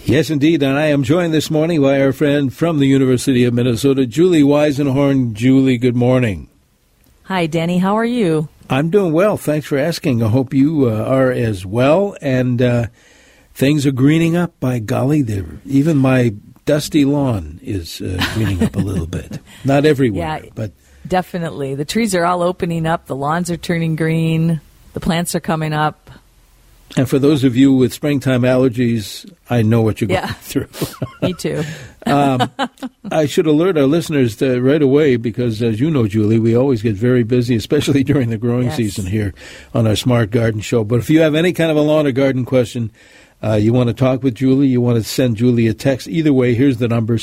Yes, indeed, and I am joined this morning by our friend from the University of Minnesota, Julie Weisenhorn. Julie, good morning. Hi, Danny. How are you? I'm doing well. Thanks for asking. I hope you are as well. And things are greening up. By golly, even my dusty lawn is greening up a little bit. Not everywhere, but definitely. The trees are all opening up. The lawns are turning green. The plants are coming up. And for those of you with springtime allergies, I know what you're going through. Me too. I should alert our listeners right away because, as you know, Julie, we always get very busy, especially during the growing season here on our Smart Garden Show. But if you have any kind of a lawn or garden question, you want to talk with Julie, you want to send Julie a text, either way, here's the number,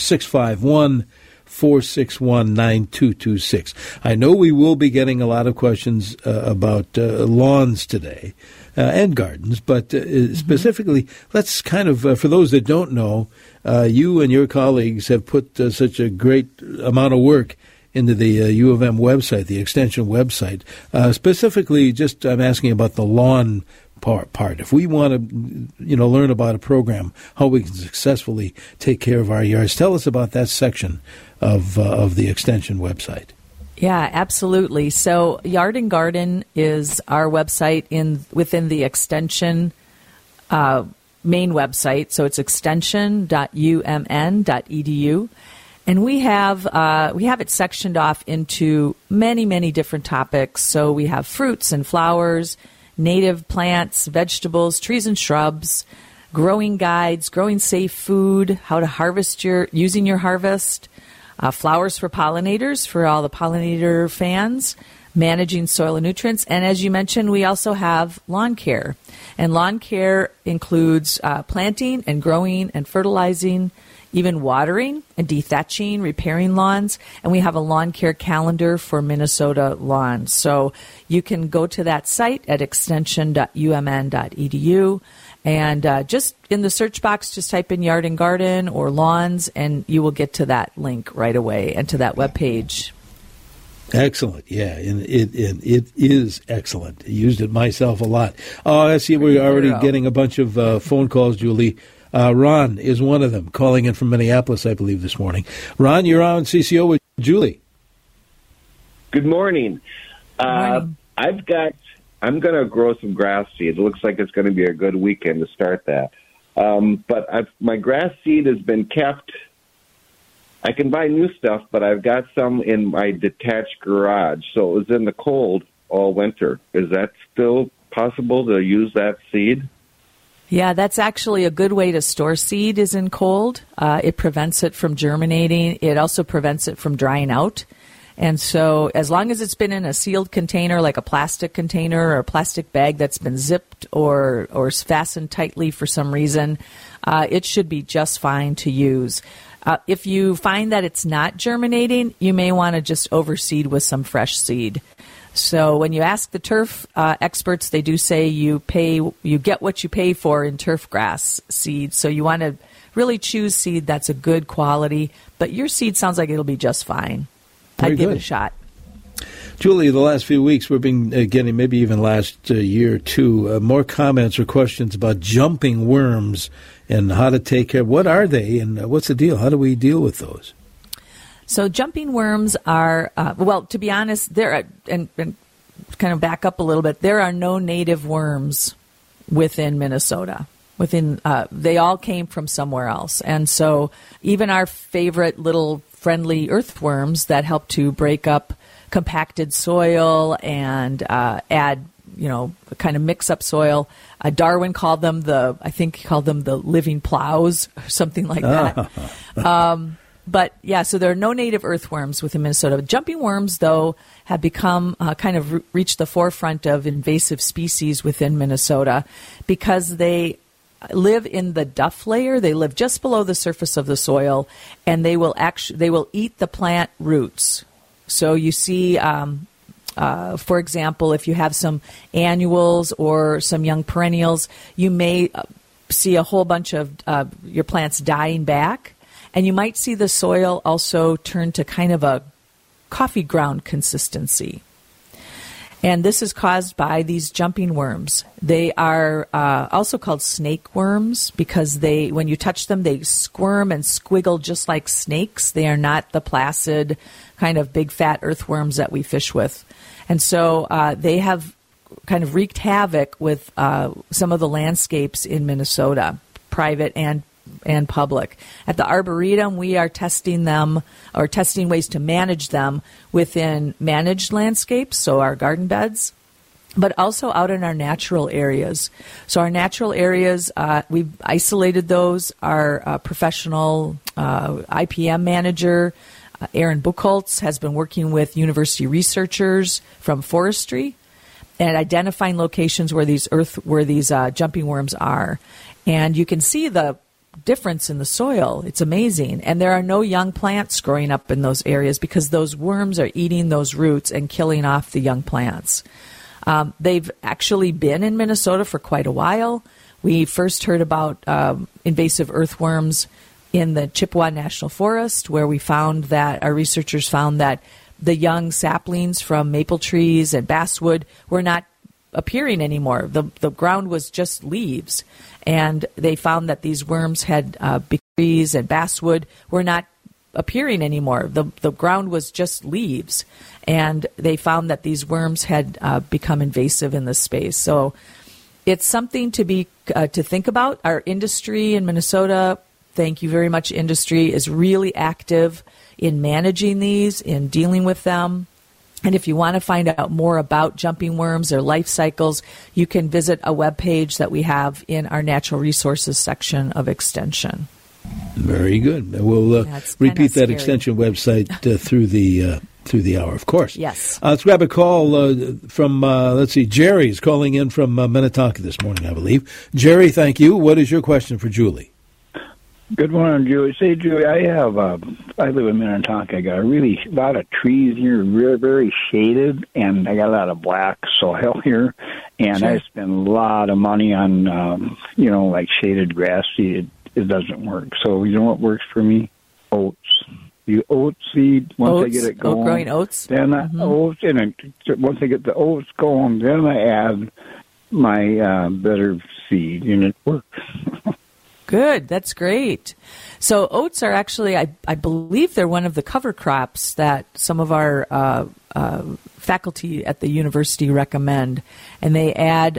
651-461-9226. I know we will be getting a lot of questions about lawns today. And gardens, but specifically, let's kind of, for those that don't know, you and your colleagues have put such a great amount of work into the U of M website, the extension website. Specifically, just I'm asking about the lawn part. If we want to, learn about a program, how we can successfully take care of our yards, tell us about that section of the extension website. Yeah, absolutely. So Yard and Garden is our website within the extension main website. So it's extension.umn.edu. And we have it sectioned off into many, many different topics. So we have fruits and flowers, native plants, vegetables, trees and shrubs, growing guides, growing safe food, how to harvest using your harvest, flowers for pollinators, for all the pollinator fans, managing soil and nutrients. And as you mentioned, we also have lawn care. And lawn care includes planting and growing and fertilizing, even watering and dethatching, repairing lawns. And we have a lawn care calendar for Minnesota lawns. So you can go to that site at extension.umn.edu. And just in the search box, just type in Yard and Garden or lawns, and you will get to that link right away and to that webpage. Excellent. Yeah, and it is excellent. I used it myself a lot. Oh, I see we're already getting a bunch of phone calls, Julie. Ron is one of them, calling in from Minneapolis, I believe, this morning. Ron, you're on CCO with Julie. Good morning. Good morning. I'm going to grow some grass seed. It looks like it's going to be a good weekend to start that. But my grass seed has been kept. I can buy new stuff, but I've got some in my detached garage. So it was in the cold all winter. Is that still possible to use that seed? Yeah, that's actually a good way to store seed is in cold. It prevents it from germinating. It also prevents it from drying out. And so as long as it's been in a sealed container, like a plastic container or a plastic bag that's been zipped or fastened tightly for some reason, it should be just fine to use. If you find that it's not germinating, you may want to just overseed with some fresh seed. So when you ask the turf experts, they do say you get what you pay for in turf grass seed. So you want to really choose seed that's a good quality, but your seed sounds like it'll be just fine. I'd give it a shot. Julie, the last few weeks we've been getting, maybe even last year or two, more comments or questions about jumping worms and how to take care. What are they and what's the deal? How do we deal with those? So jumping worms are, to be honest, and kind of back up a little bit, there are no native worms within Minnesota. They all came from somewhere else. And so even our favorite little friendly earthworms that help to break up compacted soil and add, kind of mix up soil. Darwin called them the living plows or something like that. But yeah, so there are no native earthworms within Minnesota. Jumping worms, though, have become reached the forefront of invasive species within Minnesota because they live in the duff layer. They live just below the surface of the soil, and they will eat the plant roots. So you see, for example, if you have some annuals or some young perennials, you may see a whole bunch of your plants dying back. And you might see the soil also turn to kind of a coffee ground consistency. And this is caused by these jumping worms. They are also called snake worms because when you touch them, they squirm and squiggle just like snakes. They are not the placid kind of big fat earthworms that we fish with. And so they have kind of wreaked havoc with some of the landscapes in Minnesota, private and public. At the Arboretum, we are testing them or testing ways to manage them within managed landscapes, so our garden beds, but also out in our natural areas. So our natural areas, we've isolated those. Our professional IPM manager, Aaron Buchholz, has been working with university researchers from forestry and identifying locations where these jumping worms are. And you can see the difference in the soil. It's amazing. And there are no young plants growing up in those areas because those worms are eating those roots and killing off the young plants. They've actually been in Minnesota for quite a while. We first heard about invasive earthworms in the Chippewa National Forest, where our researchers found that the young saplings from maple trees and basswood were not appearing anymore. The ground was just leaves. And they found that these worms had trees and basswood were not appearing anymore. The ground was just leaves. And they found that these worms had become invasive in this space. So it's something to think about. Our industry in Minnesota, thank you very much, industry, is really active in managing these, in dealing with them. And if you want to find out more about jumping worms, their life cycles, you can visit a webpage that we have in our natural resources section of Extension. Very good. We'll repeat that Extension website through the hour, of course. Yes. Let's grab a call from, Jerry's calling in from Minnetonka this morning, I believe. Jerry, thank you. What is your question for Julie? Good morning, Julie. Say, Julie, I live in Minnetonka. I got a lot of trees here, very, very shaded, and I got a lot of black soil here. And sure. I spend a lot of money on, like shaded grass seed. It doesn't work. So you know what works for me? Oats. The oat seed, once I get it going. Growing oats? Then oats, and once I get the oats going, then I add my better seed, and it works. Good. That's great. So oats are actually, I believe they're one of the cover crops that some of our faculty at the university recommend. And they add,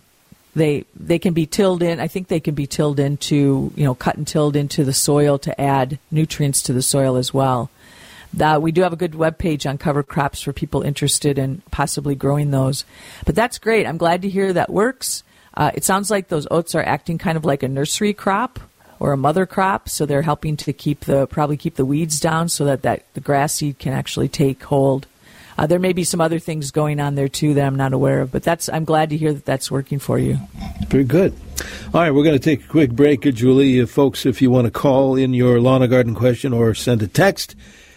they can be tilled in, I think they can be tilled into, cut and tilled into the soil to add nutrients to the soil as well. We do have a good webpage on cover crops for people interested in possibly growing those. But that's great. I'm glad to hear that works. It sounds like those oats are acting kind of like a nursery crop or a mother crop, so they're helping to keep the weeds down so that the grass seed can actually take hold. There may be some other things going on there too that I'm not aware of, but I'm glad to hear that that's working for you. Very good. All right, we're going to take a quick break, Julie. Folks, if you want to call in your lawn or garden question or send a text,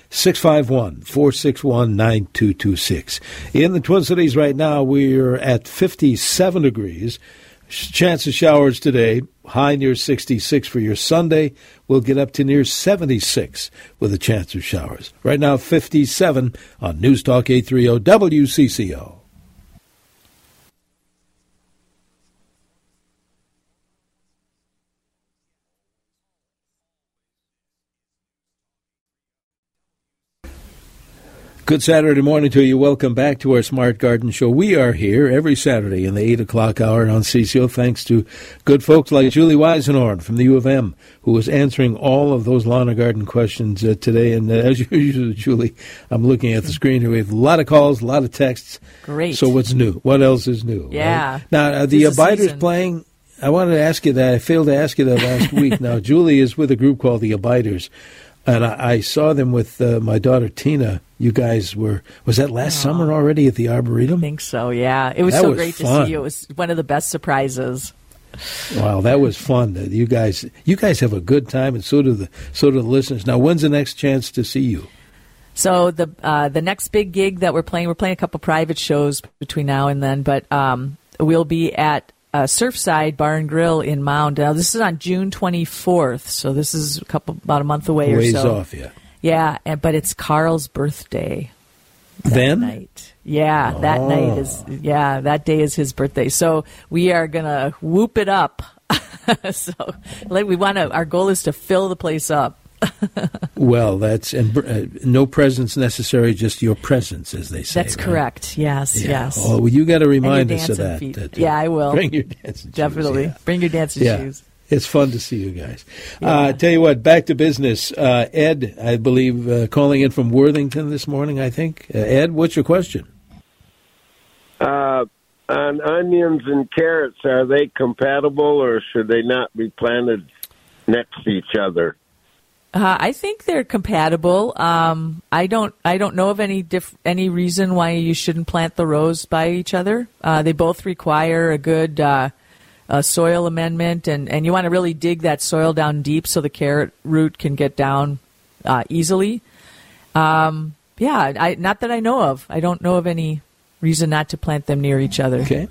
651-461-9226. In the Twin Cities right now, we're at 57 degrees. Chance of showers today, high near 66 for your Sunday. We'll get up to near 76 with a chance of showers. Right now, 57 on News Talk 830 WCCO. Good Saturday morning to you. Welcome back to our Smart Garden Show. We are here every Saturday in the 8 o'clock hour on CCO, thanks to good folks like Julie Weisenhorn from the U of M, who is answering all of those lawn and garden questions today. And as usual, Julie, I'm looking at the screen here. We have a lot of calls, a lot of texts. Great. So what's new? What else is new? Yeah. Right? Now, the Abiders playing, I wanted to ask you that. I failed to ask you that last week. Now, Julie is with a group called the Abiders. And I saw them with my daughter, Tina. You guys was that last summer already at the Arboretum? I think so, yeah. It was so great to see you. It was one of the best surprises. Wow, that was fun. You guys have a good time, and so do the listeners. Now, when's the next chance to see you? So the next big gig that we're playing a couple private shows between now and then, but we'll be at Surfside Bar and Grill in Mound. Now, this is on June 24th, so this is about a month away or so. Ways off, yeah. Yeah, but it's Carl's birthday that night. Yeah, that that day is his birthday. So we are going to whoop it up. So our goal is to fill the place up. Well, that's no presents necessary, just your presence, as they say. That's right? correct. Yes, yes. Oh, well, you got to remind us of that. Yeah, I will. Bring your dancing Definitely. shoes. Yeah. Bring your dancing shoes. It's fun to see you guys. Tell you what, back to business. Ed, I believe, calling in from Worthington this morning, I think. Ed, what's your question? On onions and carrots, are they compatible, or should they not be planted next to each other? I think they're compatible. I don't know of any reason why you shouldn't plant the rows by each other. They both require a good soil amendment, and you want to really dig that soil down deep so the carrot root can get down easily. Not that I know of. I don't know of any reason not to plant them near each other. Okay.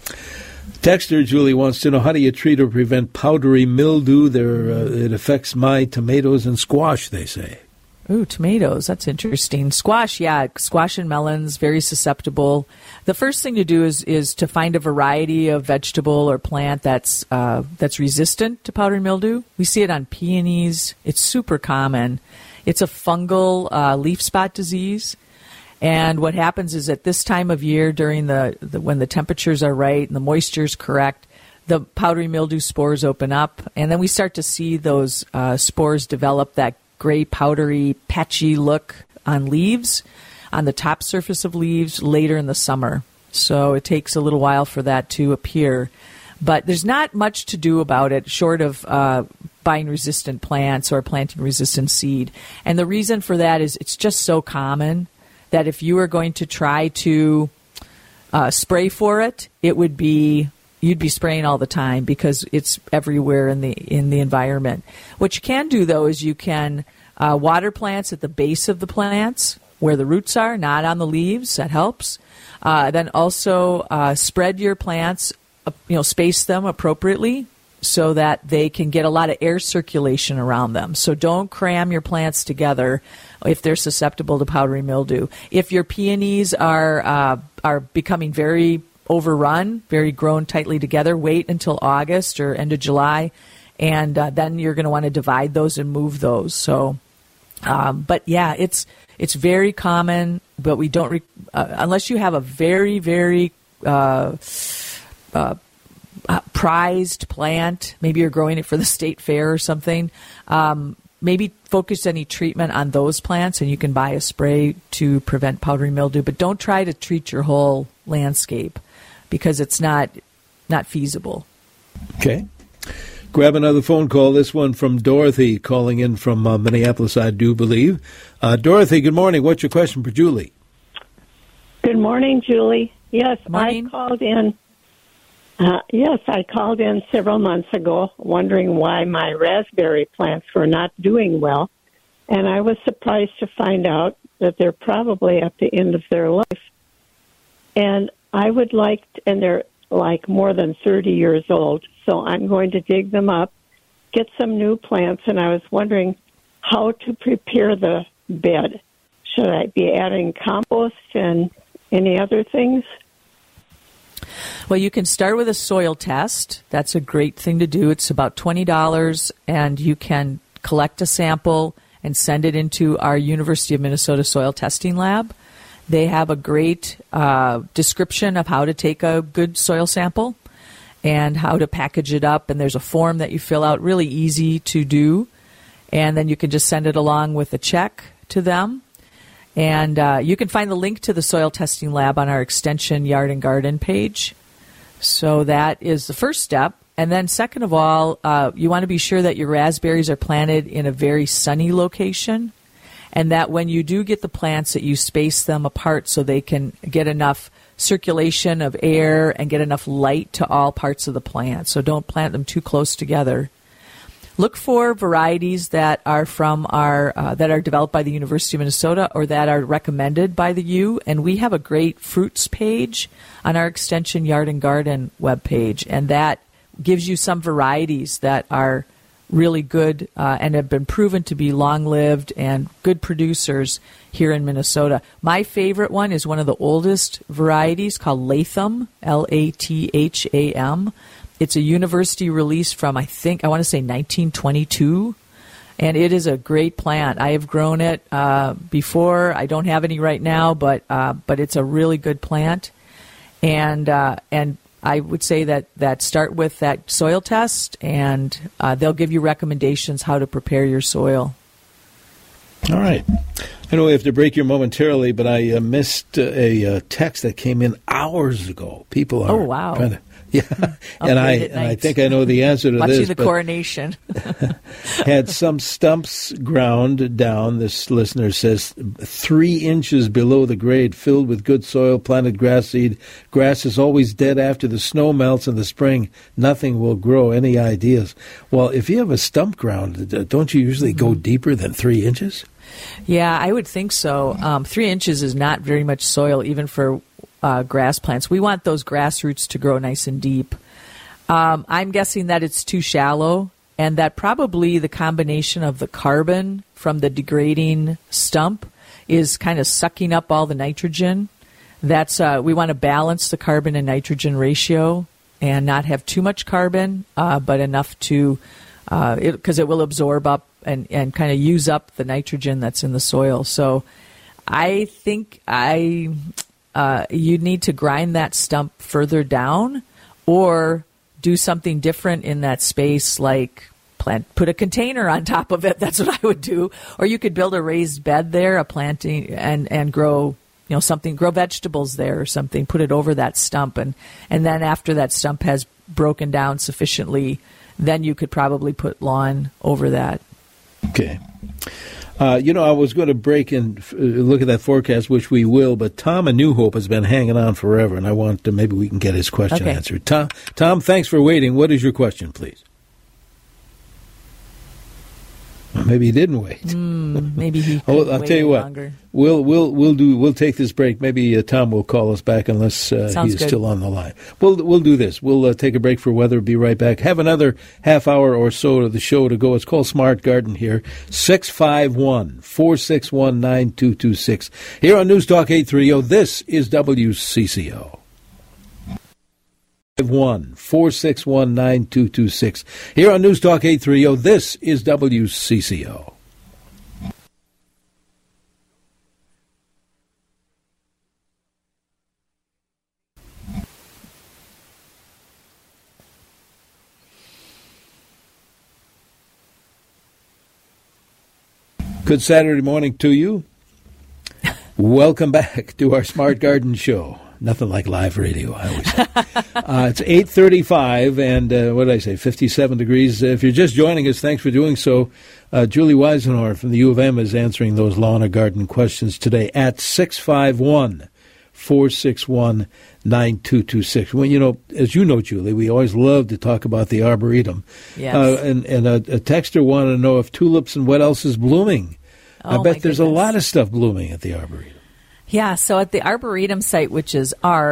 Texter Julie wants to know, how do you treat or prevent powdery mildew? It affects my tomatoes and squash, they say. Ooh, tomatoes. That's interesting. Squash, squash and melons, very susceptible. The first thing to do is to find a variety of vegetable or plant that's resistant to powdery mildew. We see it on peonies. It's super common. It's a fungal leaf spot disease. And what happens is at this time of year, during when the temperatures are right and the moisture is correct, the powdery mildew spores open up, and then we start to see those spores develop that gray, powdery, patchy look on leaves, on the top surface of leaves later in the summer. So it takes a little while for that to appear. But there's not much to do about it short of buying resistant plants or planting resistant seed. And the reason for that is it's just so common that if you were going to try to spray for it, you'd be spraying all the time because it's everywhere in the environment. What you can do, though, is you can water plants at the base of the plants where the roots are, not on the leaves. That helps. Then also spread your plants, space them appropriately so that they can get a lot of air circulation around them. So don't cram your plants together if they're susceptible to powdery mildew. If your peonies are becoming very overrun, very grown tightly together, wait until August or end of July, and then you're going to want to divide those and move those. So, it's very common, but we don't unless you have a very, very prized plant. Maybe you're growing it for the state fair or something. Maybe focus any treatment on those plants, and you can buy a spray to prevent powdery mildew. But don't try to treat your whole landscape because it's not feasible. Okay. Grab another phone call. This one from Dorothy calling in from Minneapolis, I do believe. Dorothy, good morning. What's your question for Julie? Good morning, Julie. Yes, morning. I called in. I called in several months ago wondering why my raspberry plants were not doing well, and I was surprised to find out that they're probably at the end of their life. And I would and they're like more than 30 years old, so I'm going to dig them up, get some new plants, and I was wondering how to prepare the bed. Should I be adding compost and any other things? Well, you can start with a soil test. That's a great thing to do. It's about $20, and you can collect a sample and send it into our University of Minnesota soil testing lab. They have a great description of how to take a good soil sample and how to package it up, and there's a form that you fill out, really easy to do, and then you can just send it along with a check to them. And you can find the link to the soil testing lab on our Extension Yard and Garden page. So that is the first step. And then second of all, you want to be sure that your raspberries are planted in a very sunny location, and that when you do get the plants that you space them apart so they can get enough circulation of air and get enough light to all parts of the plant. So don't plant them too close together. Look for varieties that are from that are developed by the University of Minnesota or that are recommended by the U. And we have a great fruits page on our Extension Yard and Garden webpage, and that gives you some varieties that are really good and have been proven to be long-lived and good producers here in Minnesota. My favorite one is one of the oldest varieties called Latham, Latham. It's a university release from, I want to say 1922, and it is a great plant. I have grown it before. I don't have any right now, but it's a really good plant, and I would say that start with that soil test, and they'll give you recommendations how to prepare your soil. All right. I know we have to break here momentarily, but I missed a text that came in hours ago. People are kind of, and I think I know the answer to Watching this. The coronation. Had some stumps ground down, this listener says, 3 inches below the grade, filled with good soil, planted grass seed. Grass is always dead after the snow melts in the spring. Nothing will grow. Any ideas? Well, if you have a stump ground, don't you usually go deeper than 3 inches? Yeah, I would think so. 3 inches is not very much soil, even for grass plants. We want those grass roots to grow nice and deep. I'm guessing that it's too shallow, and that probably the combination of the carbon from the degrading stump is kind of sucking up all the nitrogen. That's we want to balance the carbon and nitrogen ratio and not have too much carbon, but enough to because it will absorb up and kind of use up the nitrogen that's in the soil. So I think you need to grind that stump further down or do something different in that space, like put a container on top of it. That's what I would do. Or you could build a raised bed there, a planting, and grow something, grow vegetables there or something, put it over that stump. And then after that stump has broken down sufficiently, then you could probably put lawn over that. Okay. I was going to break and look at that forecast, which we will, but Tom in New Hope has been hanging on forever, and I want to, maybe we can get his question answered. Tom, thanks for waiting. What is your question, please? Well, maybe he didn't wait. Maybe he. I'll tell you what. Longer. We'll take this break. Maybe Tom will call us back unless he's still on the line. We'll do this. We'll take a break for weather. Be right back. Have another half hour or so of the show to go. It's called Smart Garden here. 651-461-9226 here on News Talk 830. This is WCCO. 651-461-9226 here on News Talk 830. This is WCCO. Good Saturday morning to you. Welcome back to our Smart Garden Show. Nothing like live radio, I always say. It's 8:35, and what did I say, 57 degrees. If you're just joining us, thanks for doing so. Julie Weisenhorn from the U of M is answering those lawn and garden questions today at 651-461-9226. Well, as you know, Julie, we always love to talk about the Arboretum. Yes. And a texter wanted to know if tulips and what else is blooming. I bet there's a lot of stuff blooming at the Arboretum. Yeah, so at the Arboretum site, which is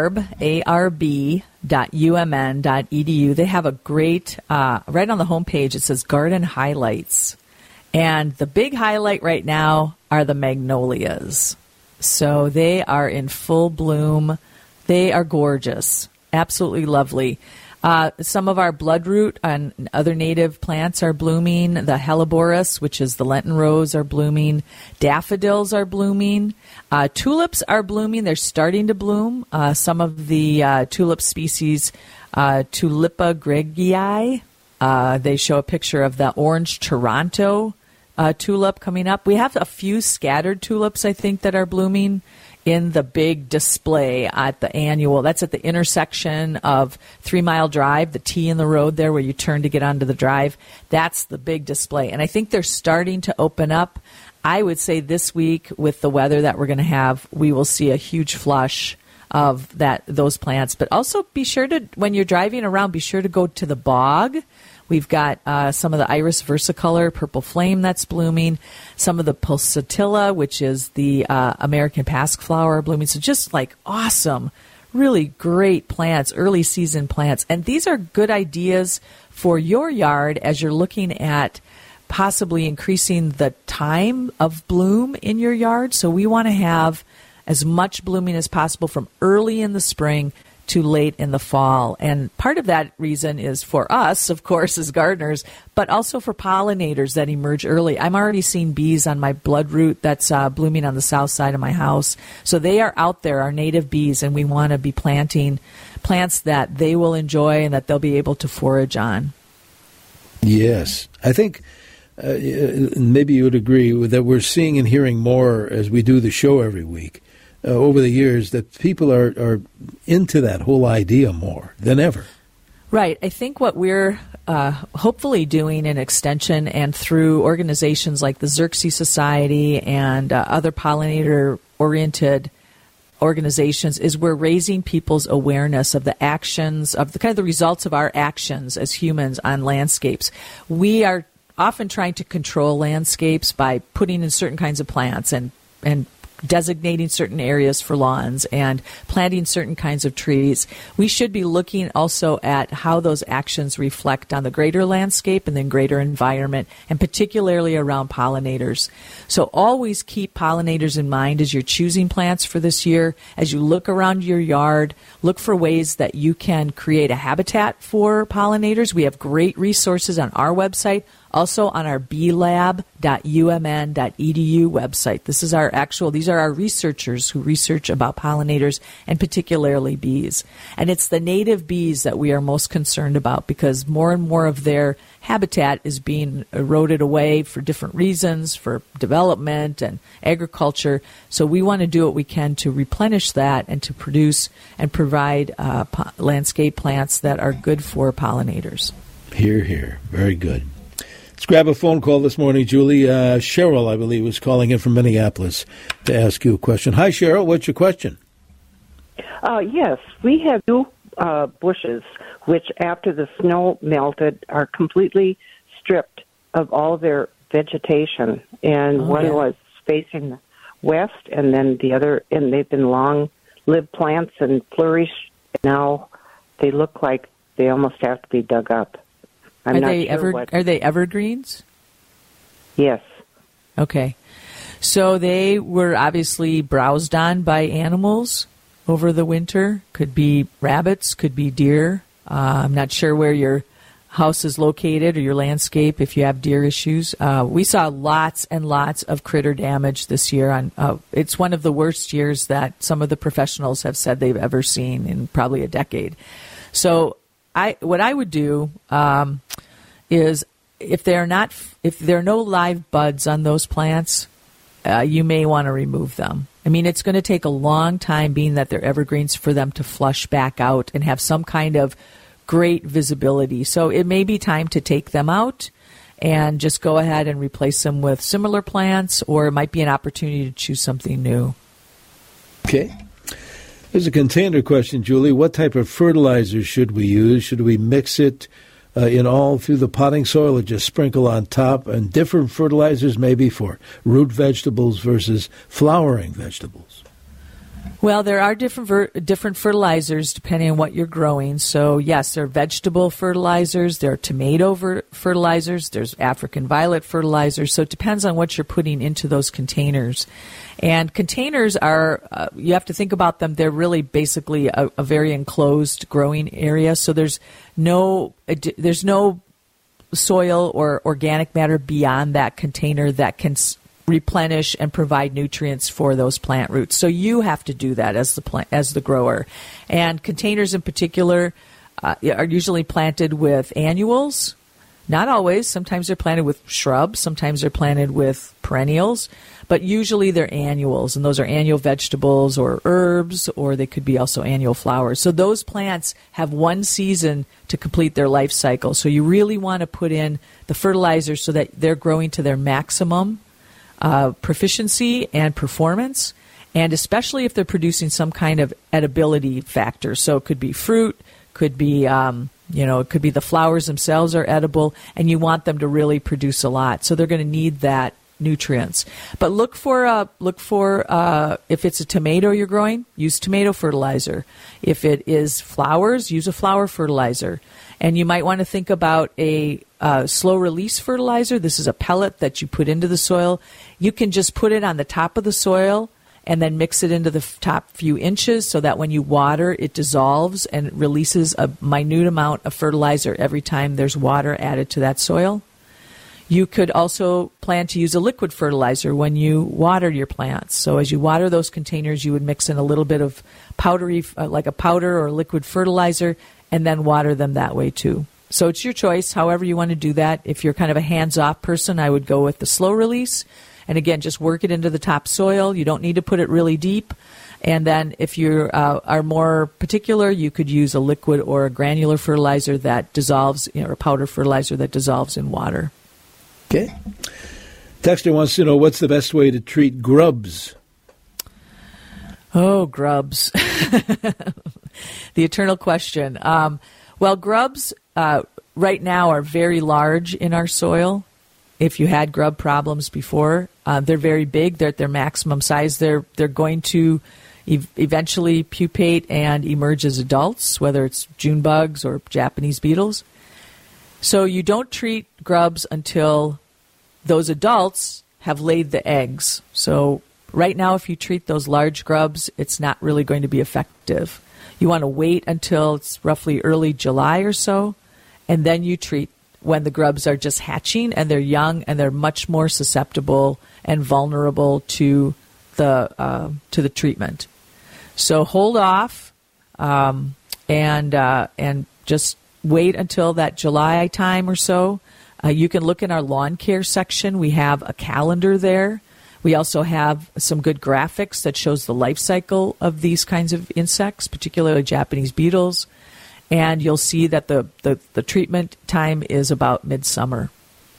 arb.umn.edu, they have a great, right on the homepage, it says Garden Highlights. And the big highlight right now are the magnolias. So they are in full bloom. They are gorgeous, absolutely lovely. Some of our bloodroot and other native plants are blooming. The Helleborus, which is the Lenten rose, are blooming. Daffodils are blooming. Tulips are blooming. They're starting to bloom. Some of the tulip species, Tulipa gregii, they show a picture of the orange Toronto tulip coming up. We have a few scattered tulips, I think, that are blooming in the big display at the annual. That's at the intersection of 3 Mile Drive, the T in the road there where you turn to get onto the drive. That's the big display. And I think they're starting to open up. I would say this week, with the weather that we're going to have, we will see a huge flush of those plants. But also be sure to, when you're driving around, be sure to go to the bog. We've got some of the Iris versicolor, purple flame that's blooming, some of the pulsatilla, which is the American pasque flower blooming. So just like awesome, really great plants, early season plants. And these are good ideas for your yard as you're looking at possibly increasing the time of bloom in your yard. So we want to have as much blooming as possible from early in the spring to late in the fall. And part of that reason is for us, of course, as gardeners, but also for pollinators that emerge early. I'm already seeing bees on my bloodroot that's blooming on the south side of my house. So they are out there, our native bees, and we want to be planting plants that they will enjoy and that they'll be able to forage on. Yes. I think maybe you would agree with that we're seeing and hearing more as we do the show every week. Over the years, that people are into that whole idea more than ever. Right. I think what we're hopefully doing in Extension and through organizations like the Xerxes Society and other pollinator-oriented organizations is we're raising people's awareness of the actions, of the kind of the results of our actions as humans on landscapes. We are often trying to control landscapes by putting in certain kinds of plants and designating certain areas for lawns and planting certain kinds of trees. We should be looking also at how those actions reflect on the greater landscape and then greater environment, and particularly around pollinators. So always keep pollinators in mind as you're choosing plants for this year. As you look around your yard, look for ways that you can create a habitat for pollinators. We have great resources on our website, also on our beelab.umn.edu website. These are our researchers who research about pollinators and particularly bees. And it's the native bees that we are most concerned about because more and more of their habitat is being eroded away for different reasons, for development and agriculture. So we want to do what we can to replenish that and to produce and provide landscape plants that are good for pollinators. Hear, hear. Very good. Let's grab a phone call this morning, Julie. Cheryl, I believe, was calling in from Minneapolis to ask you a question. Hi, Cheryl. What's your question? Yes, we have two bushes, which after the snow melted are completely stripped of all their vegetation. And one was facing the west, and then the other, and they've been long-lived plants and flourish. Now they look like they almost have to be dug up. Are they evergreens? Yes. Okay. So they were obviously browsed on by animals over the winter. Could be rabbits, could be deer. I'm not sure where your house is located or your landscape if you have deer issues. We saw lots and lots of critter damage this year. It's one of the worst years that some of the professionals have said they've ever seen in probably a decade. So what I would do is if there are no live buds on those plants, you may want to remove them. I mean, it's going to take a long time, being that they're evergreens, for them to flush back out and have some kind of great visibility. So it may be time to take them out and just go ahead and replace them with similar plants, or it might be an opportunity to choose something new. Okay. There's a container question, Julie. What type of fertilizer should we use? Should we mix it in all through the potting soil or just sprinkle on top? And different fertilizers maybe for root vegetables versus flowering vegetables? Well, there are different fertilizers depending on what you're growing. So, yes, there are vegetable fertilizers, there are tomato fertilizers, there's African violet fertilizers. So it depends on what you're putting into those containers. And containers are, you have to think about them, they're really basically a very enclosed growing area. So there's no soil or organic matter beyond that container that can replenish and provide nutrients for those plant roots. So you have to do that as the grower. And containers in particular are usually planted with annuals. Not always. Sometimes they're planted with shrubs. Sometimes they're planted with perennials. But usually they're annuals, and those are annual vegetables or herbs, or they could be also annual flowers. So those plants have one season to complete their life cycle. So you really want to put in the fertilizer so that they're growing to their maximum proficiency and performance, and especially if they're producing some kind of edibility factor. So it could be fruit, could be it could be the flowers themselves are edible, and you want them to really produce a lot. So they're going to need that nutrients. But look for if it's a tomato you're growing, use tomato fertilizer. If it is flowers, use a flower fertilizer. And you might want to think about a slow release fertilizer. This is a pellet that you put into the soil. You can just put it on the top of the soil and then mix it into the top few inches so that when you water, it dissolves and releases a minute amount of fertilizer every time there's water added to that soil. You could also plan to use a liquid fertilizer when you water your plants. So as you water those containers, you would mix in a little bit of powdery, like a powder or liquid fertilizer, and then water them that way too. So it's your choice, however you want to do that. If you're kind of a hands-off person, I would go with the slow release. And again, just work it into the top soil. You don't need to put it really deep. And then if you are more particular, you could use a liquid or a granular fertilizer that dissolves, or a powder fertilizer that dissolves in water. Okay. Texter wants to know, what's the best way to treat grubs? Oh, grubs. The eternal question. Well, grubs right now are very large in our soil. If you had grub problems before, they're very big. They're at their maximum size. They're going to eventually pupate and emerge as adults, whether it's June bugs or Japanese beetles. So you don't treat grubs until those adults have laid the eggs. So right now, if you treat those large grubs, it's not really going to be effective. You want to wait until it's roughly early July or so, and then you treat when the grubs are just hatching and they're young and they're much more susceptible and vulnerable to the treatment. So hold off and just wait until that July time or so. You can look in our lawn care section. We have a calendar there. We also have some good graphics that shows the life cycle of these kinds of insects, particularly Japanese beetles. And you'll see that the treatment time is about midsummer.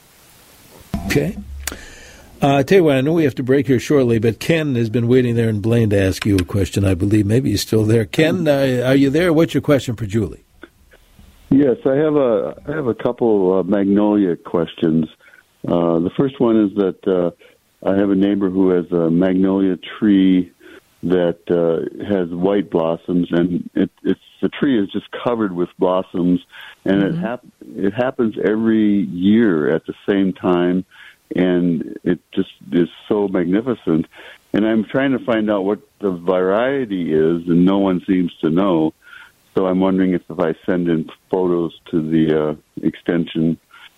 Okay. I tell you what, I know we have to break here shortly, but Ken has been waiting there in Blaine to ask you a question, I believe. Maybe he's still there. Ken, are you there? What's your question for Julie? Yes, I have a couple magnolia questions. The first one is that I have a neighbor who has a magnolia tree that has white blossoms, and the tree is just covered with blossoms, and it happens every year at the same time, and it just is so magnificent. And I'm trying to find out what the variety is, and no one seems to know. So I'm wondering if I send in photos to the extension,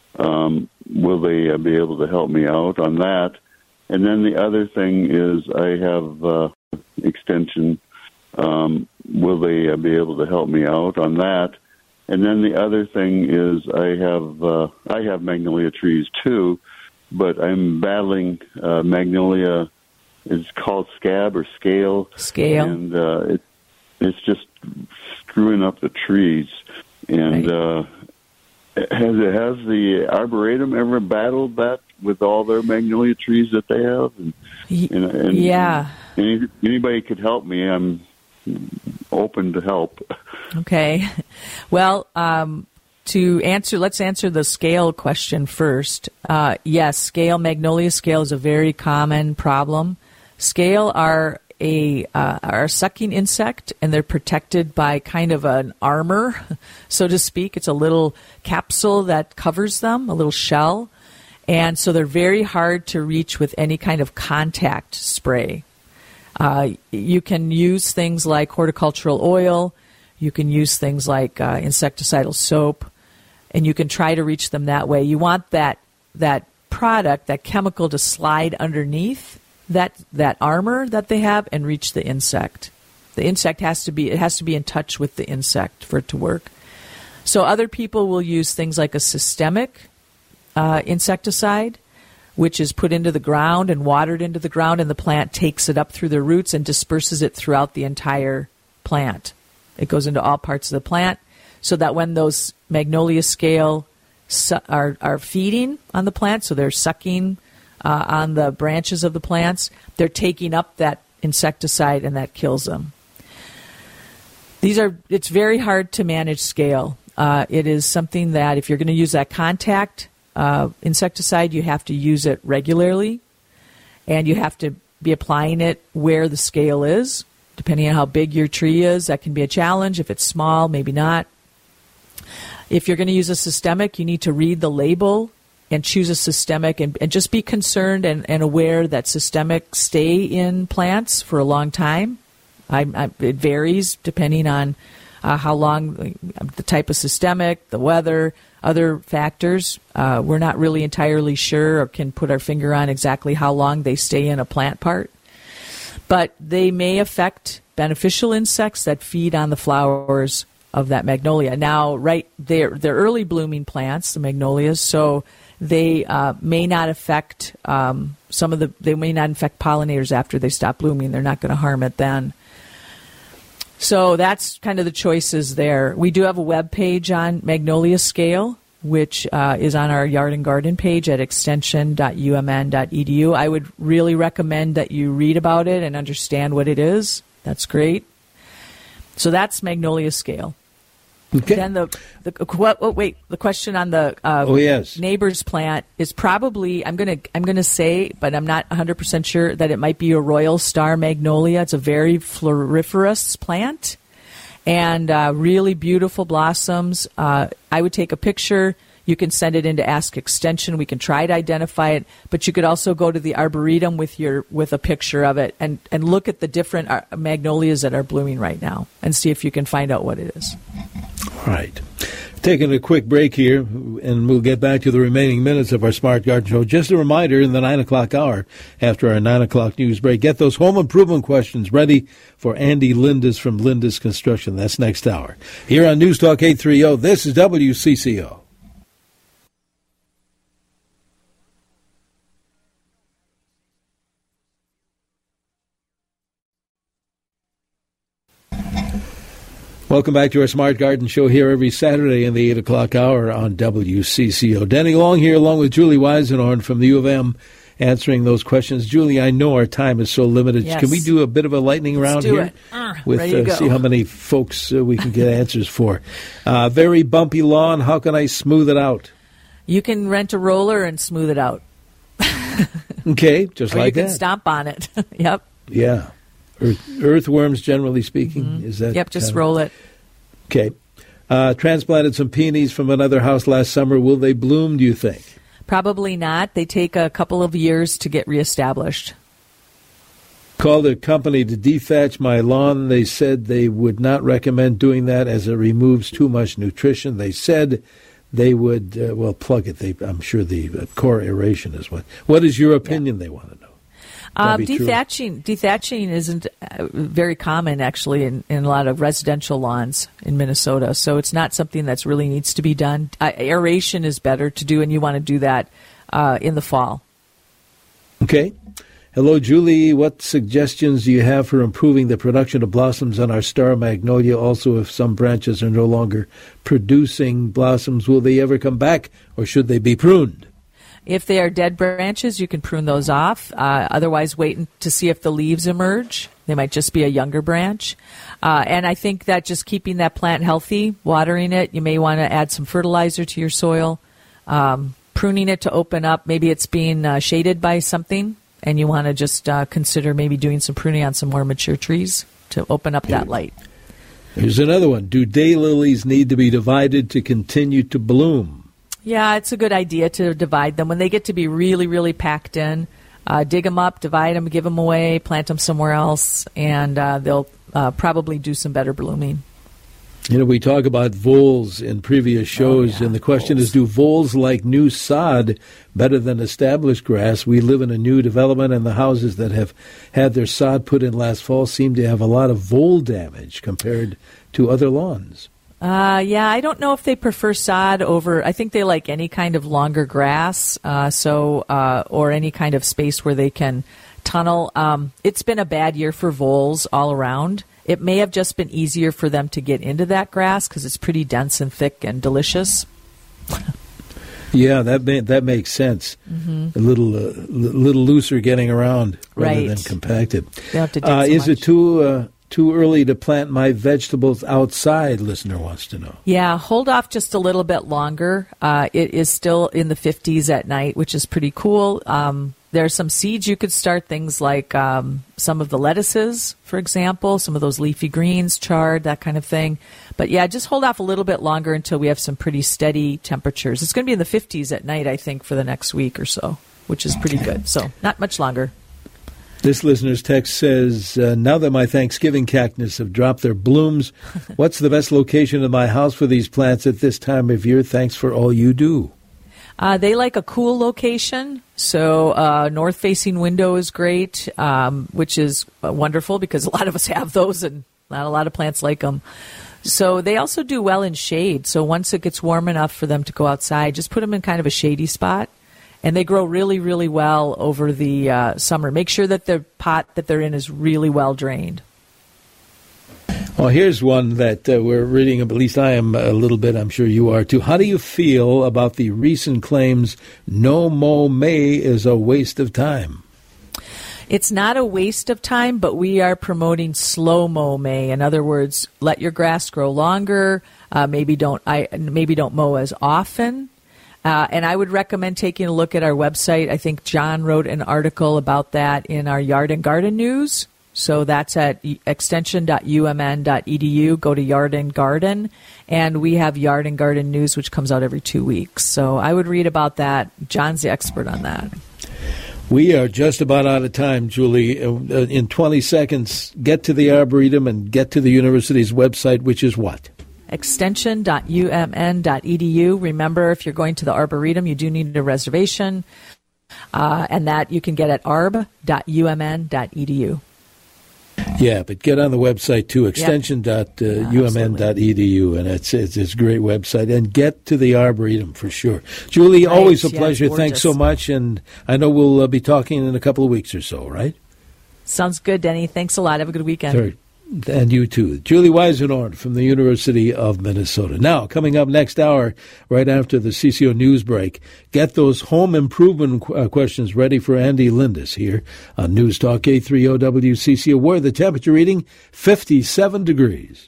will they be able to help me out on that? And then the other thing is I have extension. Will they be able to help me out on that? And then the other thing is I have magnolia trees too, but I'm battling magnolia. It's called scab or scale. Scale. And it's just screwing up the trees. And right. Has the Arboretum ever battled that with all their magnolia trees that they have? And yeah. Anybody could help me. I'm open to help. Okay. Well, let's answer the scale question first. Yes, magnolia scale is a very common problem. Scale are a sucking insect, and they're protected by kind of an armor, so to speak. It's a little capsule that covers them, a little shell. And so they're very hard to reach with any kind of contact spray. You can use things like horticultural oil. You can use things like insecticidal soap, and you can try to reach them that way. You want that product, that chemical, to slide underneath that armor that they have and reach the insect. The insect has to be in touch with the insect for it to work. So other people will use things like a systemic insecticide, which is put into the ground and watered into the ground, and the plant takes it up through the roots and disperses it throughout the entire plant. It goes into all parts of the plant, so that when those magnolia scale are feeding on the plant, so they're sucking on the branches of the plants, they're taking up that insecticide, and that kills them. It's very hard to manage scale. It is something that if you're going to use that contact insecticide, you have to use it regularly. and you have to be applying it where the scale is. Depending on how big your tree is, that can be a challenge. If it's small, maybe not. If you're going to use a systemic, you need to read the label and choose a systemic, and just be concerned and aware that systemics stay in plants for a long time. It varies depending on how long, the type of systemic, the weather, other factors. We're not really entirely sure or can put our finger on exactly how long they stay in a plant part. But they may affect beneficial insects that feed on the flowers of that magnolia. Now, they're early blooming plants, the magnolias, so they may not affect they may not infect pollinators after they stop blooming. They're not going to harm it then. So that's kind of the choices there. We do have a web page on Magnolia Scale, which is on our Yard and Garden page at extension.umn.edu. I would really recommend that you read about it and understand what it is. That's great. So that's Magnolia Scale. Okay. Then the question on the neighbor's plant is probably, I'm gonna say, but I'm not 100% sure, that it might be a Royal Star Magnolia. It's a very floriferous plant and really beautiful blossoms. I would take a picture. You can send it into Ask Extension. We can try to identify it, but you could also go to the Arboretum with a picture of it and look at the different magnolias that are blooming right now and see if you can find out what it is. All right. Taking a quick break here, and we'll get back to the remaining minutes of our Smart Garden Show. Just a reminder, in the 9 o'clock hour, after our 9 o'clock news break, get those home improvement questions ready for Andy Lindis from Lindis Construction. That's next hour. Here on News Talk 830, this is WCCO. Welcome back to our Smart Garden Show here every Saturday in the 8 o'clock hour on WCCO. Denny Long here along with Julie Weisenhorn from the U of M answering those questions. Julie, I know our time is so limited. Yes. Can we do a bit of a lightning round here? With see how many folks we can get answers for. Very bumpy lawn. How can I smooth it out? You can rent a roller and smooth it out. Okay, just or like that. You can stomp on it. Yep. Yeah. Earthworms, generally speaking, is that? Yep, just roll it. Okay. Transplanted some peonies from another house last summer. Will they bloom, do you think? Probably not. They take a couple of years to get reestablished. Called a company to dethatch my lawn. They said they would not recommend doing that as it removes too much nutrition. They said they would, plug it. I'm sure the core aeration is what. What is your opinion, they want to know? Dethatching isn't very common, actually, in a lot of residential lawns in Minnesota. So it's not something that's really needs to be done. Aeration is better to do, and you want to do that in the fall. Okay. Hello, Julie. What suggestions do you have for improving the production of blossoms on our star magnolia? Also, if some branches are no longer producing blossoms, will they ever come back, or should they be pruned? If they are dead branches, you can prune those off. Otherwise, wait to see if the leaves emerge. They might just be a younger branch. And I think that just keeping that plant healthy, watering it, you may want to add some fertilizer to your soil, pruning it to open up. Maybe it's being shaded by something, and you want to just consider maybe doing some pruning on some more mature trees to open up that light. Here's another one. Do daylilies need to be divided to continue to bloom? Yeah, it's a good idea to divide them. When they get to be really, really packed in, dig them up, divide them, give them away, plant them somewhere else, and they'll probably do some better blooming. You know, we talk about voles in previous shows, and the question is, do voles like new sod better than established grass? We live in a new development, and the houses that have had their sod put in last fall seem to have a lot of vole damage compared to other lawns. I don't know if they prefer sod over. I think they like any kind of longer grass, or any kind of space where they can tunnel. It's been a bad year for voles all around. It may have just been easier for them to get into that grass because it's pretty dense and thick and delicious. Yeah, that makes sense. Mm-hmm. A little looser getting around rather than compacted. They don't have to dig so is much. It too early to plant my vegetables outside, listener wants to know. Yeah, hold off just a little bit longer. It is still in the 50s at night, which is pretty cool. There are some seeds you could start, things like some of the lettuces, for example, some of those leafy greens, chard, that kind of thing. But yeah, just hold off a little bit longer until we have some pretty steady temperatures. It's going to be in the 50s at night, I think, for the next week or so, which is pretty good. So not much longer. This listener's text says, now that my Thanksgiving cactus have dropped their blooms, what's the best location in my house for these plants at this time of year? Thanks for all you do. They like a cool location, so north-facing window is great, which is wonderful because a lot of us have those and not a lot of plants like them. So they also do well in shade. So once it gets warm enough for them to go outside, just put them in kind of a shady spot. And they grow really, really well over the summer. Make sure that the pot that they're in is really well drained. Well, here's one that we're reading, at least I am a little bit, I'm sure you are too. How do you feel about the recent claims no mow May is a waste of time? It's not a waste of time, but we are promoting slow mow May. In other words, let your grass grow longer. Maybe don't mow as often. And I would recommend taking a look at our website. I think John wrote an article about that in our Yard and Garden News. So that's at extension.umn.edu. Go to Yard and Garden. And we have Yard and Garden News, which comes out every 2 weeks. So I would read about that. John's the expert on that. We are just about out of time, Julie. In 20 seconds, get to the Arboretum and get to the university's website, which is what? extension.umn.edu. Remember, if you're going to the Arboretum, you do need a reservation, and that you can get at arb.umn.edu. Yeah, but get on the website too, extension.umn.edu, and it's a great website. And get to the Arboretum for sure. Julie, Right, always a pleasure. gorgeous. Thanks so much, and I know we'll be talking in a couple of weeks or so, right? Sounds good, Denny. Thanks a lot. Have a good weekend. Sure. And you too. Julie Weisenhorn from the University of Minnesota. Now, coming up next hour, right after the CCO news break, get those home improvement questions ready for Andy Lindis here on News Talk 830 WCCO, where the temperature reading 57 degrees.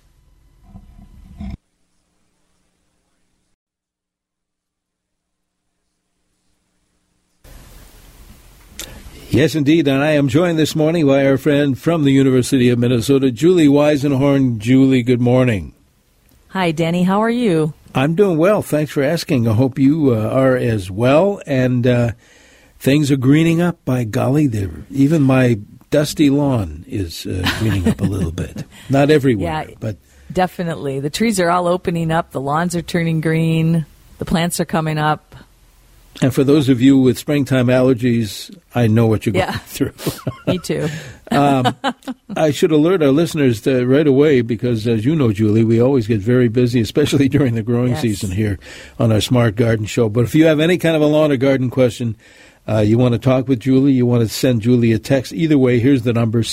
Yes, indeed, and I am joined this morning by our friend from the University of Minnesota, Julie Weisenhorn. Julie, good morning. Hi, Denny. How are you? I'm doing well. Thanks for asking. I hope you are as well. And things are greening up, by golly. Even my dusty lawn is greening up a little bit. Not everywhere, but definitely. The trees are all opening up. The lawns are turning green. The plants are coming up. And for those of you with springtime allergies, I know what you're going through. Me too. I should alert our listeners right away because, as you know, Julie, we always get very busy, especially during the growing season here on our Smart Garden Show. But if you have any kind of a lawn or garden question, you want to talk with Julie, you want to send Julie a text, either way, here's the number,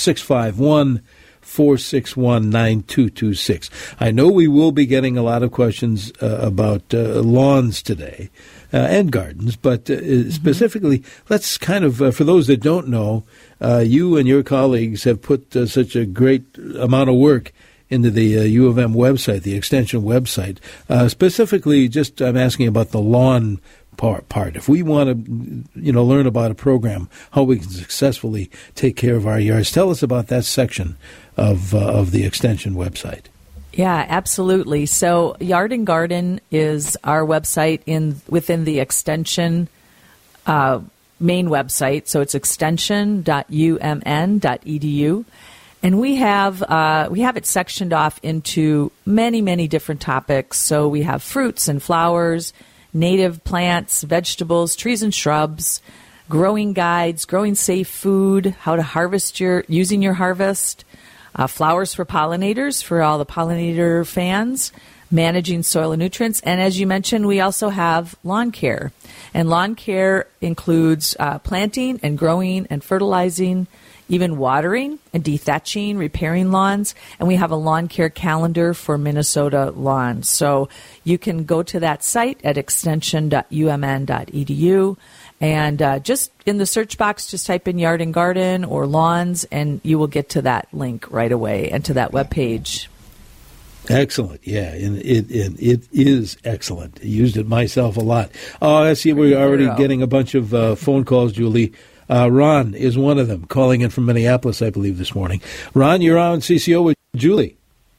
651-461-9226. I know we will be getting a lot of questions about lawns today. And gardens, but specifically, let's kind of, for those that don't know, you and your colleagues have put such a great amount of work into the U of M website, the extension website. Specifically, just I'm asking about the lawn part. If we want to, learn about a program, how we can successfully take care of our yards, tell us about that section of the extension website. Yeah, absolutely. So Yard and Garden is our website within the Extension main website. So it's extension.umn.edu. And we have it sectioned off into many, many different topics. So we have fruits and flowers, native plants, vegetables, trees and shrubs, growing guides, growing safe food, how to harvest using your harvest, flowers for pollinators, for all the pollinator fans, managing soil and nutrients. And as you mentioned, we also have lawn care. And lawn care includes planting and growing and fertilizing, even watering and dethatching, repairing lawns. And we have a lawn care calendar for Minnesota lawns. So you can go to that site at extension.umn.edu. And just in the search box, just type in Yard and Garden or lawns, and you will get to that link right away and to that webpage. Excellent, yeah, and it is excellent. I used it myself a lot. Oh, I see we're already getting a bunch of phone calls, Julie. Ron is one of them, calling in from Minneapolis, I believe, this morning. Ron, you're on CCO with Julie.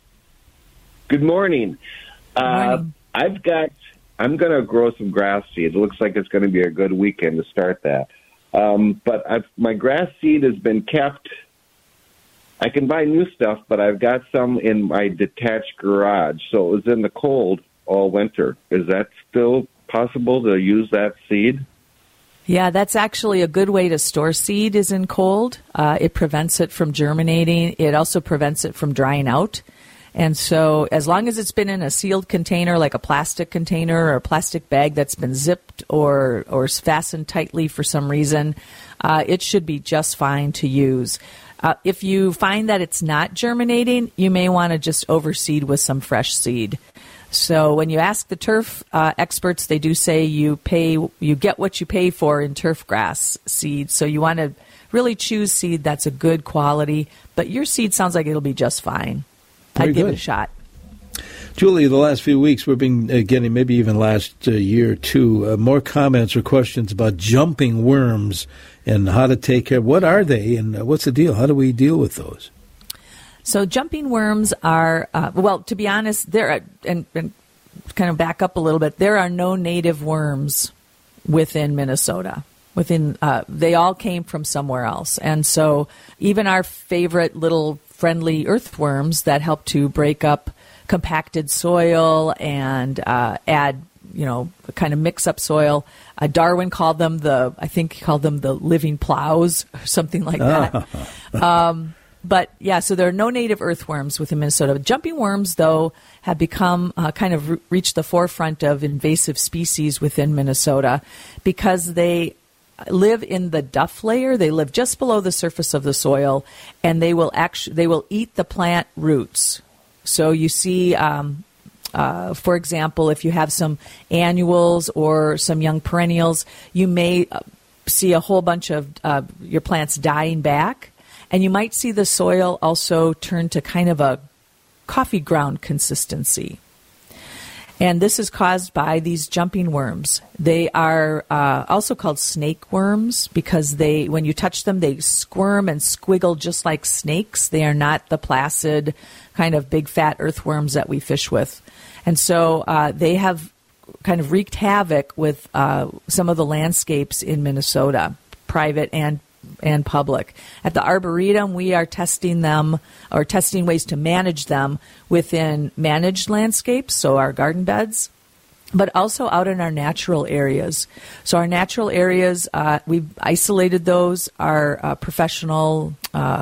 Good morning. Good morning. I'm going to grow some grass seed. It looks like it's going to be a good weekend to start that. But my grass seed has been kept. I can buy new stuff, but I've got some in my detached garage. So it was in the cold all winter. Is that still possible to use that seed? Yeah, that's actually a good way to store seed is in cold. It prevents it from germinating. It also prevents it from drying out. And so as long as it's been in a sealed container, like a plastic container or a plastic bag that's been zipped or fastened tightly for some reason, it should be just fine to use. If you find that it's not germinating, you may want to just overseed with some fresh seed. So when you ask the turf experts, they do say you get what you pay for in turf grass seed. So you want to really choose seed that's a good quality, but your seed sounds like it'll be just fine. I'd give it a shot. Julie, the last few weeks we've been getting, maybe even last year or two, more comments or questions about jumping worms and how to take care. What are they and what's the deal? How do we deal with those? So jumping worms are, well, to be honest, and kind of back up a little bit, there are no native worms within Minnesota. They all came from somewhere else. And so even our favorite little friendly earthworms that help to break up compacted soil and add, kind of mix up soil. Darwin called them the living plows or something like that. But yeah, so there are no native earthworms within Minnesota. Jumping worms, though, have become reached the forefront of invasive species within Minnesota because they live in the duff layer. They live just below the surface of the soil, and they will eat the plant roots. So you see, for example, if you have some annuals or some young perennials, you may see a whole bunch of your plants dying back. And you might see the soil also turn to kind of a coffee ground consistency. And this is caused by these jumping worms. They are also called snake worms because when you touch them, they squirm and squiggle just like snakes. They are not the placid kind of big fat earthworms that we fish with. And so they have kind of wreaked havoc with some of the landscapes in Minnesota, private and public. At the Arboretum, we are testing ways to manage them within managed landscapes, so our garden beds, but also out in our natural areas. So our natural areas, we've isolated those. Our professional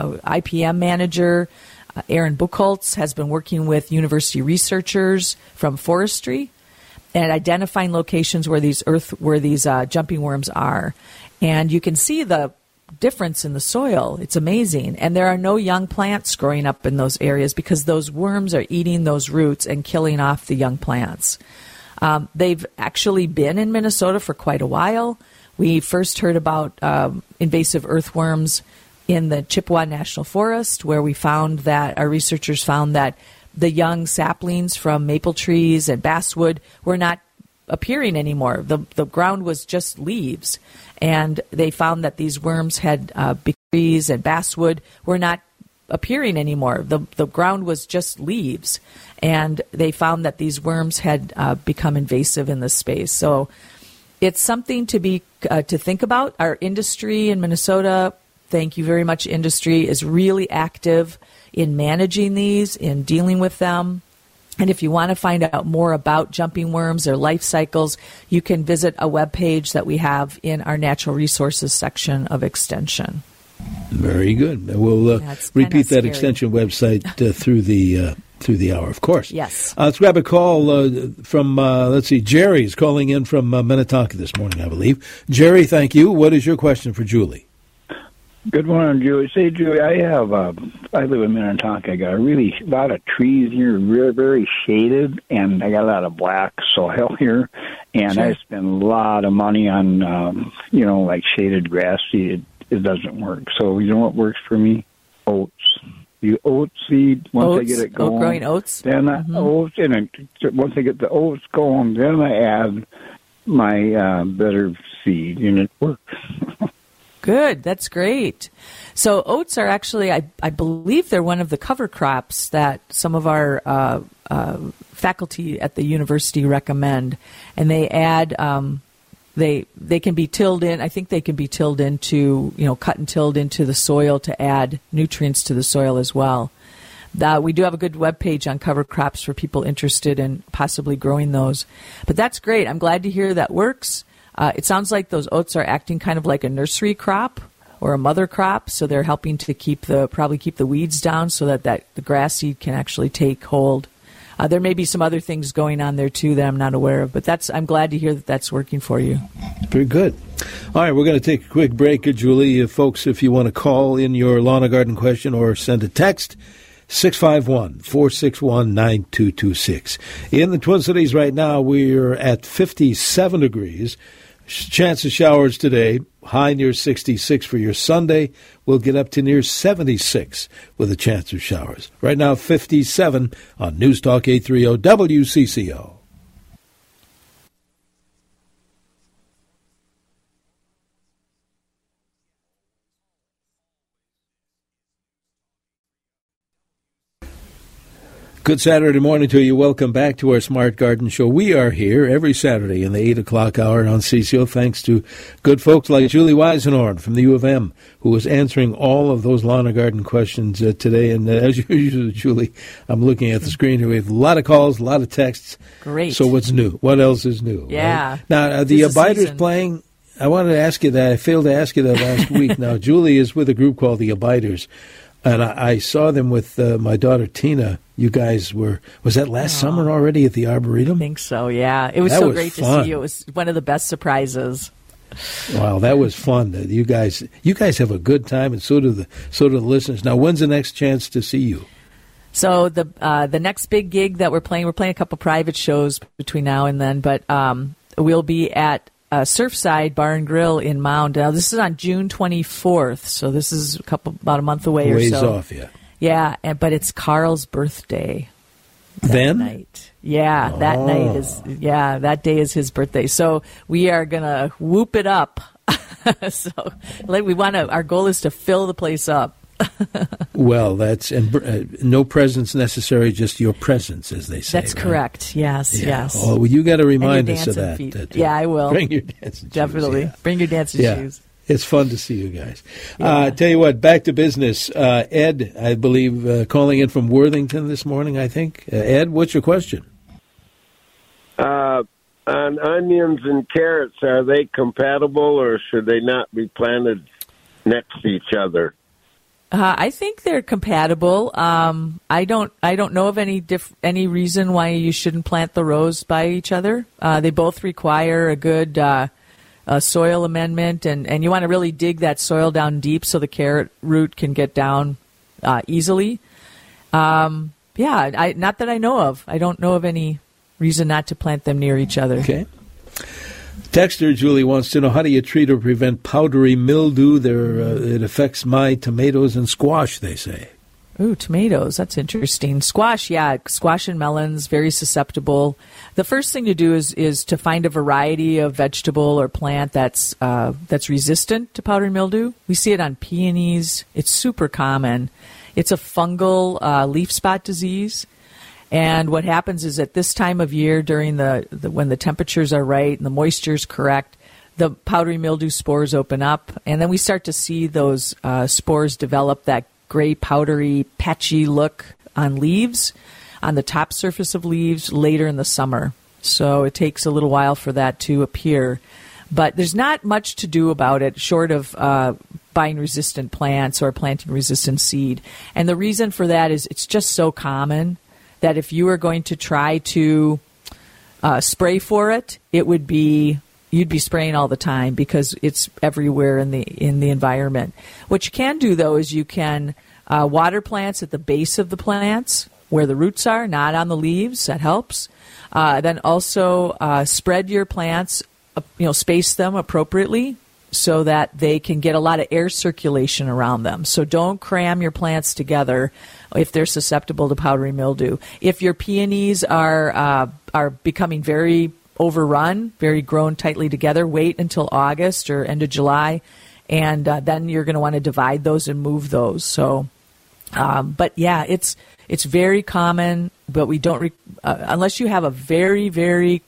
IPM manager, Aaron Buchholz, has been working with university researchers from forestry and identifying locations where these jumping worms are. And you can see the difference in the soil. It's amazing. And there are no young plants growing up in those areas because those worms are eating those roots and killing off the young plants. They've actually been in Minnesota for quite a while. We first heard about invasive earthworms in the Chippewa National Forest, where our researchers found that the young saplings from maple trees and basswood were not appearing anymore. The ground was just leaves. And they found that these worms had trees and basswood were not appearing anymore. The ground was just leaves. And they found that these worms had become invasive in this space. So it's something to think about. Our industry in Minnesota, thank you very much, industry, is really active in managing these, in dealing with them. And if you want to find out more about jumping worms, their life cycles, you can visit a webpage that we have in our natural resources section of Extension. Very good. We'll repeat that Extension website through the hour, of course. Yes. Let's grab a call from, Jerry's calling in from Minnetonka this morning, I believe. Jerry, thank you. What is your question for Julie? Good morning, Julie. Say, Julie, I live in Minnetonka. I got a lot of trees here, very shaded, and I got a lot of black soil here. And sure. I spend a lot of money on, like shaded grass seed. It doesn't work. So you know what works for me? Oats. the oat seed. Once I get it going, growing oats. Then oats, and once I get the oats going, then I add my better seed, and it works. Good. That's great. So oats are actually, I believe they're one of the cover crops that some of our faculty at the university recommend, and they add. They can be tilled in. I think they can be tilled into, cut and tilled into the soil to add nutrients to the soil as well. We do have a good webpage on cover crops for people interested in possibly growing those. But that's great. I'm glad to hear that works. It sounds like those oats are acting kind of like a nursery crop or a mother crop, so they're helping to probably keep the weeds down so that the grass seed can actually take hold. There may be some other things going on there, too, that I'm not aware of. But I'm glad to hear that that's working for you. Very good. All right, we're going to take a quick break, Julie. Folks, if you want to call in your lawn or garden question or send a text, 651-461-9226. In the Twin Cities right now, we're at 57 degrees. Chance of showers today, high near 66 for your Sunday. We'll get up to near 76 with a chance of showers. Right now, 57 on News Talk 830 WCCO. Good Saturday morning to you. Welcome back to our Smart Garden Show. We are here every Saturday in the 8 o'clock hour on CCO, thanks to good folks like Julie Weisenhorn from the U of M, who is answering all of those lawn and garden questions today. And as usual, Julie, I'm looking at the screen here. We have a lot of calls, a lot of texts. Great. So what's new? What else is new? Yeah. Right? Now, the Abiders playing, I wanted to ask you that. I failed to ask you that last week. Now, Julie is with a group called the Abiders. And I saw them with my daughter, Tina. You guys was that last summer already at the Arboretum? I think so, yeah. It was so great to see you. It was one of the best surprises. Wow, that was fun. You guys have a good time, and so do the listeners. Now, when's the next chance to see you? So the next big gig that we're playing a couple private shows between now and then, but we'll be at Surfside Bar and Grill in Mound. Now, this is on June 24th, so this is about a month away or so. Ways off, yeah. Yeah, but it's Carl's birthday. That night. Yeah, that night that day is his birthday. So we are going to whoop it up. So our goal is to fill the place up. Well, that's no presents necessary, just your presence, as they say. That's right? correct. Yes, yeah. yes. Oh, well, you got to remind us of that. Yeah, I will. Bring your dancing Definitely. shoes. Yeah. Bring your dancing shoes. It's fun to see you guys. Tell you what, back to business. Ed, I believe, calling in from Worthington this morning, I think. Ed, what's your question? On onions and carrots, are they compatible or should they not be planted next to each other? I think they're compatible. I don't know of any reason why you shouldn't plant the rows by each other. They both require a good soil amendment, and you want to really dig that soil down deep so the carrot root can get down easily. Not that I know of. I don't know of any reason not to plant them near each other. Okay. Texter Julie wants to know, how do you treat or prevent powdery mildew? It affects my tomatoes and squash, they say. Ooh, tomatoes. That's interesting. Squash, squash and melons, very susceptible. The first thing to do is to find a variety of vegetable or plant that's resistant to powdery mildew. We see it on peonies. It's super common. It's a fungal leaf spot disease. And what happens is at this time of year, during when the temperatures are right and the moisture is correct, the powdery mildew spores open up, and then we start to see those spores develop that gray, powdery, patchy look on leaves, on the top surface of leaves later in the summer. So it takes a little while for that to appear. But there's not much to do about it short of buying resistant plants or planting resistant seed. And the reason for that is it's just so common that if you were going to try to spray for it, you'd be spraying all the time because it's everywhere in the environment. What you can do, though, is you can water plants at the base of the plants where the roots are, not on the leaves. That helps. Then also spread your plants, space them appropriately so that they can get a lot of air circulation around them. So don't cram your plants together if they're susceptible to powdery mildew. If your peonies are becoming very overrun, very grown tightly together, wait until August or end of July, and then you're going to want to divide those and move those. So, but yeah, it's very common, but we don't unless you have a very, very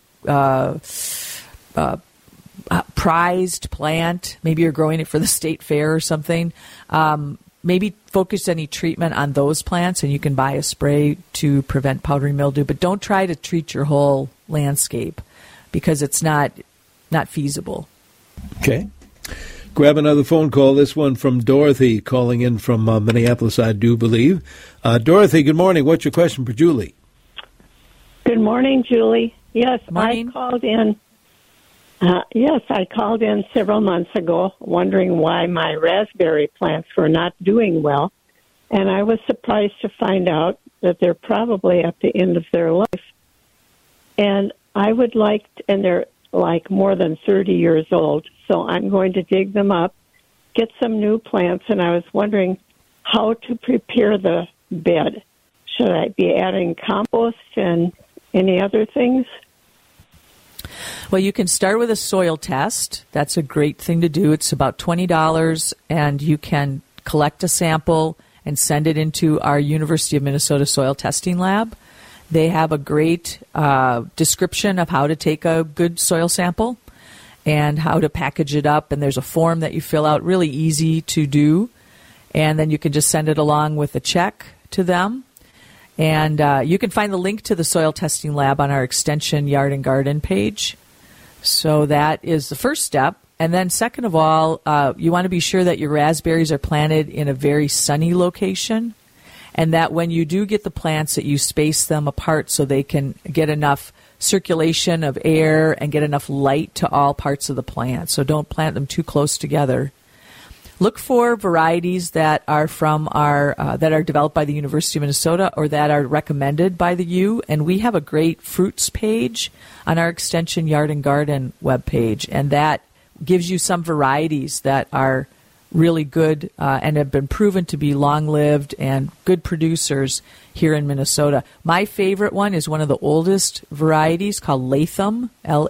prized plant. Maybe you're growing it for the state fair or something. Maybe focus any treatment on those plants, and you can buy a spray to prevent powdery mildew. But don't try to treat your whole landscape because it's not feasible. Okay. Grab another phone call. This one from Dorothy calling in from Minneapolis, I do believe. Dorothy, good morning. What's your question for Julie? Good morning, Julie. Yes, Morning. I called in. I called in several months ago wondering why my raspberry plants were not doing well, and I was surprised to find out that they're probably at the end of their life. And I would like, and they're like more than 30 years old, so I'm going to dig them up, get some new plants, and I was wondering how to prepare the bed. Should I be adding compost and any other things? Well, you can start with a soil test. That's a great thing to do. It's about $20, and you can collect a sample and send it into our University of Minnesota soil testing lab. They have a great description of how to take a good soil sample and how to package it up, and there's a form that you fill out, really easy to do, and then you can just send it along with a check to them. And you can find the link to the soil testing lab on our Extension Yard and Garden page. So that is the first step. And then second of all, you want to be sure that your raspberries are planted in a very sunny location, and that when you do get the plants that you space them apart so they can get enough circulation of air and get enough light to all parts of the plant. So don't plant them too close together. Look for varieties that are from our that are developed by the University of Minnesota or that are recommended by the U. And we have a great fruits page on our Extension Yard and Garden webpage, and that gives you some varieties that are really good and have been proven to be long-lived and good producers here in Minnesota. My favorite one is one of the oldest varieties called Latham,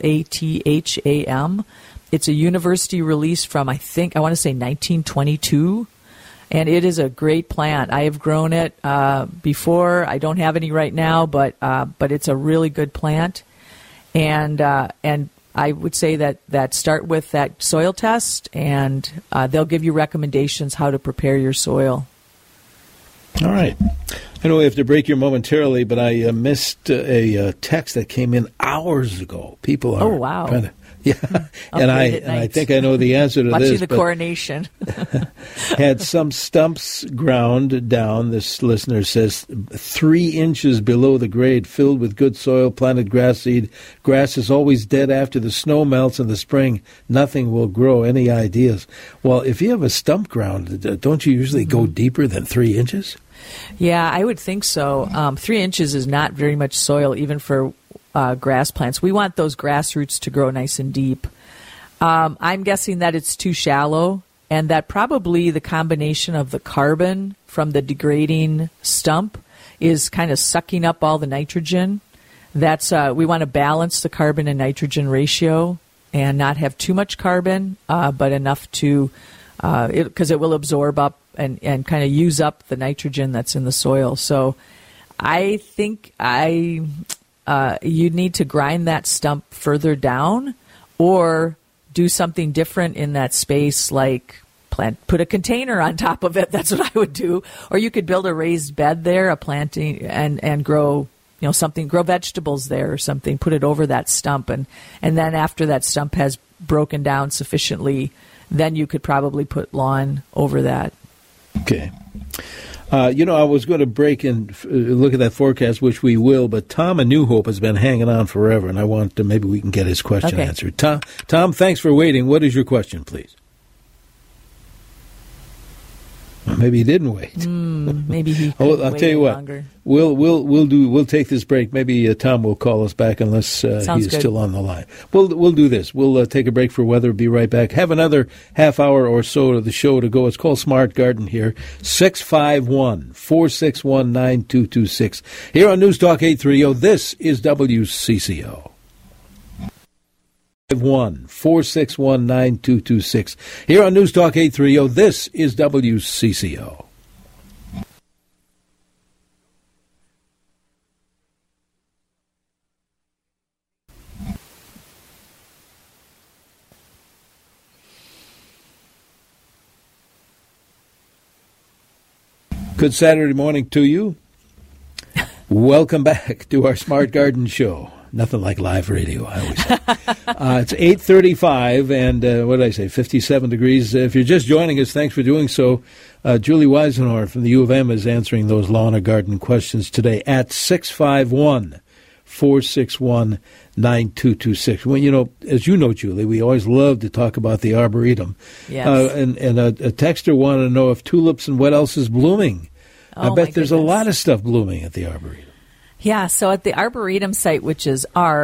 Latham. It's a university release from, I want to say 1922, and it is a great plant. I have grown it before. I don't have any right now, but it's a really good plant. And I would say that start with that soil test, and they'll give you recommendations how to prepare your soil. All right. I know we have to break here momentarily, but I missed a text that came in hours ago. People are kind of, and I think I know the answer to Watching this. The coronation. Had some stumps ground down, this listener says, 3 inches below the grade, filled with good soil, planted grass seed. Grass is always dead after the snow melts in the spring. Nothing will grow. Any ideas? Well, if you have a stump ground, don't you usually go deeper than 3 inches? Yeah, I would think so. 3 inches is not very much soil, even for grass plants. We want those grass roots to grow nice and deep. I'm guessing that it's too shallow, and that probably the combination of the carbon from the degrading stump is kind of sucking up all the nitrogen. That's we want to balance the carbon and nitrogen ratio and not have too much carbon, but enough to because it will absorb up and kind of use up the nitrogen that's in the soil. So I think you need to grind that stump further down or do something different in that space, like put a container on top of it. That's what I would do. Or you could build a raised bed there, a planting, and grow something, grow vegetables there or something, put it over that stump. And then after that stump has broken down sufficiently, then you could probably put lawn over that. Okay. I was going to break and look at that forecast, which we will, but Tom in New Hope has been hanging on forever, and I want to, maybe we can get his question answered. Tom, thanks for waiting. What is your question, please? Maybe he didn't wait. Maybe he. I'll tell you what. Longer. We'll take this break. Maybe Tom will call us back unless he's still on the line. We'll do this. We'll take a break for weather. Be right back. Have another half hour or so of the show to go. It's called Smart Garden here. 651-461-9226 here on News Talk 830. This is WCCO. 461-9226 here on News Talk 830. This is WCCO. Good Saturday morning to you. Welcome back to our Smart Garden Show. Nothing like live radio, I always say. It's 8:35, and what did I say, 57 degrees. If you're just joining us, thanks for doing so. Julie Weisenhorn from the U of M is answering those lawn and garden questions today at 651-461-9226. Well, as you know, Julie, we always love to talk about the Arboretum. Yes. And a texter wanted to know if tulips and what else is blooming. I bet there's a lot of stuff blooming at the Arboretum. Yeah, so at the Arboretum site, which is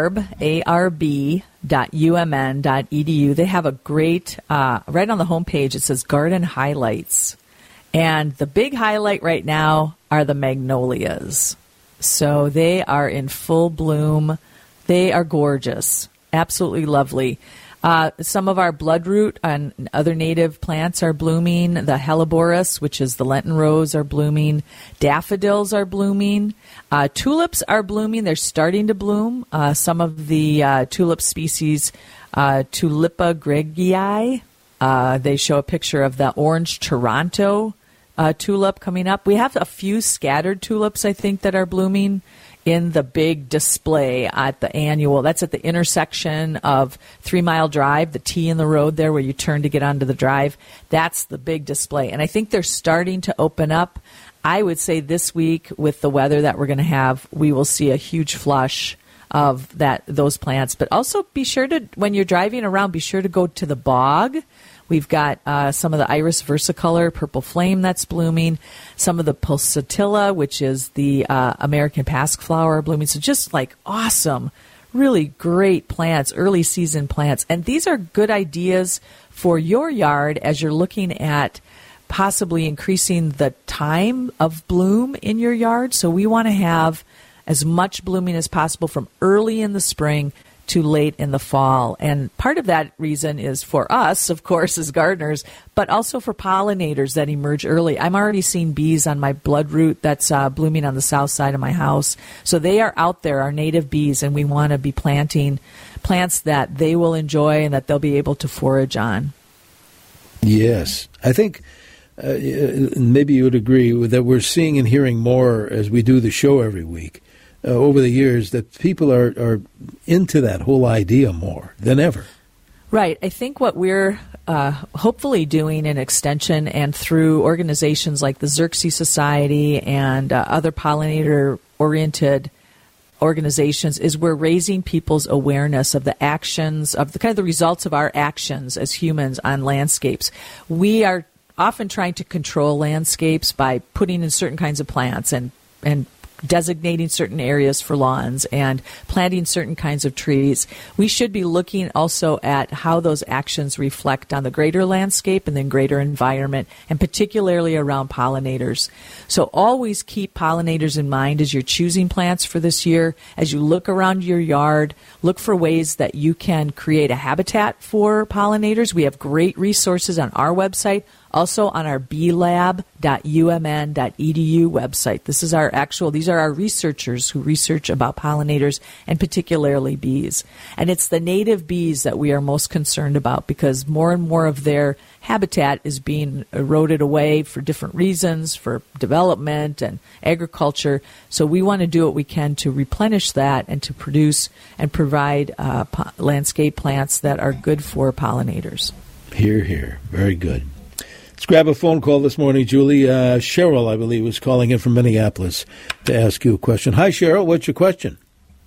arb.umn.edu, they have a great, right on the homepage, it says Garden Highlights. And the big highlight right now are the magnolias. So they are in full bloom. They are gorgeous, absolutely lovely. Some of our bloodroot and other native plants are blooming. The Helleborus, which is the Lenten rose, are blooming. Daffodils are blooming. Tulips are blooming. They're starting to bloom. Some of the tulip species, Tulipa gregii, they show a picture of the orange Toronto tulip coming up. We have a few scattered tulips, I think, that are blooming in the big display at the annual. That's at the intersection of 3 Mile Drive, the T in the road there where you turn to get onto the drive. That's the big display. And I think they're starting to open up. I would say this week, with the weather that we're going to have, we will see a huge flush of those plants. But also be sure to, when you're driving around, be sure to go to the bog. We've got some of the Iris versicolor, purple flame that's blooming, some of the pulsatilla, which is the American pasque-flower blooming. So just like awesome, really great plants, early season plants. And these are good ideas for your yard as you're looking at possibly increasing the time of bloom in your yard. So we want to have as much blooming as possible from early in the spring to late in the fall. And part of that reason is for us, of course, as gardeners, but also for pollinators that emerge early. I'm already seeing bees on my bloodroot that's blooming on the south side of my house. So they are out there, our native bees, and we want to be planting plants that they will enjoy and that they'll be able to forage on. Yes. I think maybe you would agree with that we're seeing and hearing more as we do the show every week. Over the years, that people are into that whole idea more than ever. Right. I think what we're hopefully doing in Extension and through organizations like the Xerxes Society and other pollinator-oriented organizations is we're raising people's awareness of the actions, of the kind of the results of our actions as humans on landscapes. We are often trying to control landscapes by putting in certain kinds of plants and designating certain areas for lawns and planting certain kinds of trees. We should be looking also at how those actions reflect on the greater landscape and then greater environment, and particularly around pollinators. So always keep pollinators in mind as you're choosing plants for this year. As you look around your yard, look for ways that you can create a habitat for pollinators. We have great resources on our website, also on our blab.umn.edu website. These are our researchers who research about pollinators and particularly bees. And it's the native bees that we are most concerned about because more and more of their habitat is being eroded away for different reasons, for development and agriculture. So we want to do what we can to replenish that and to produce and provide landscape plants that are good for pollinators. Hear, hear. Very good. Let's grab a phone call this morning, Julie. Cheryl, I believe, was calling in from Minneapolis to ask you a question. Hi, Cheryl. What's your question?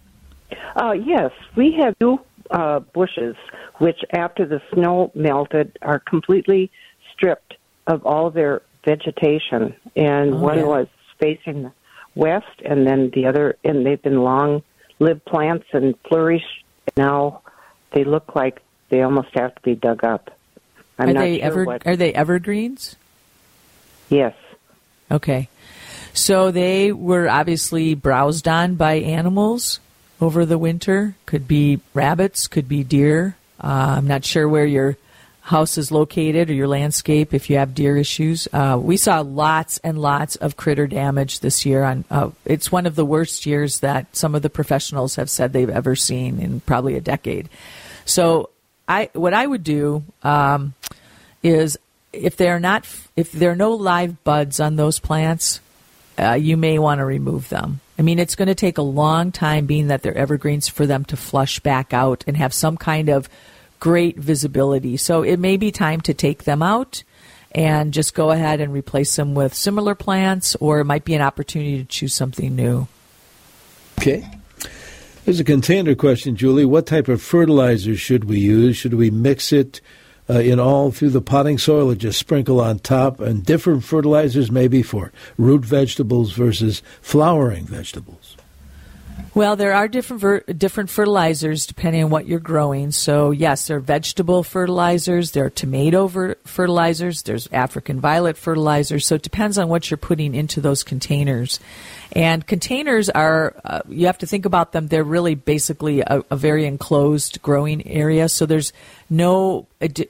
Yes, we have two bushes which, after the snow melted, are completely stripped of all their vegetation, and one was facing the west, and then the other, and they've been long-lived plants and flourished. Now they look like they almost have to be dug up. Are they evergreens? Yes. Okay. So they were obviously browsed on by animals over the winter. Could be rabbits, could be deer. I'm not sure where your house is located or your landscape if you have deer issues. We saw lots and lots of critter damage this year. It's one of the worst years that some of the professionals have said they've ever seen in probably a decade. So what I would do is if there are no live buds on those plants, you may want to remove them. I mean, it's going to take a long time, being that they're evergreens, for them to flush back out and have some kind of great visibility. So it may be time to take them out and just go ahead and replace them with similar plants, or it might be an opportunity to choose something new. Okay. There's a container question, Julie. What type of fertilizer should we use? Should we mix it in all through the potting soil or just sprinkle on top? And different fertilizers maybe for root vegetables versus flowering vegetables. Well, there are different fertilizers depending on what you're growing. So, yes, there are vegetable fertilizers, there are tomato fertilizers, there's African violet fertilizers. So it depends on what you're putting into those containers. And containers are, you have to think about them, they're really basically a very enclosed growing area. So there's no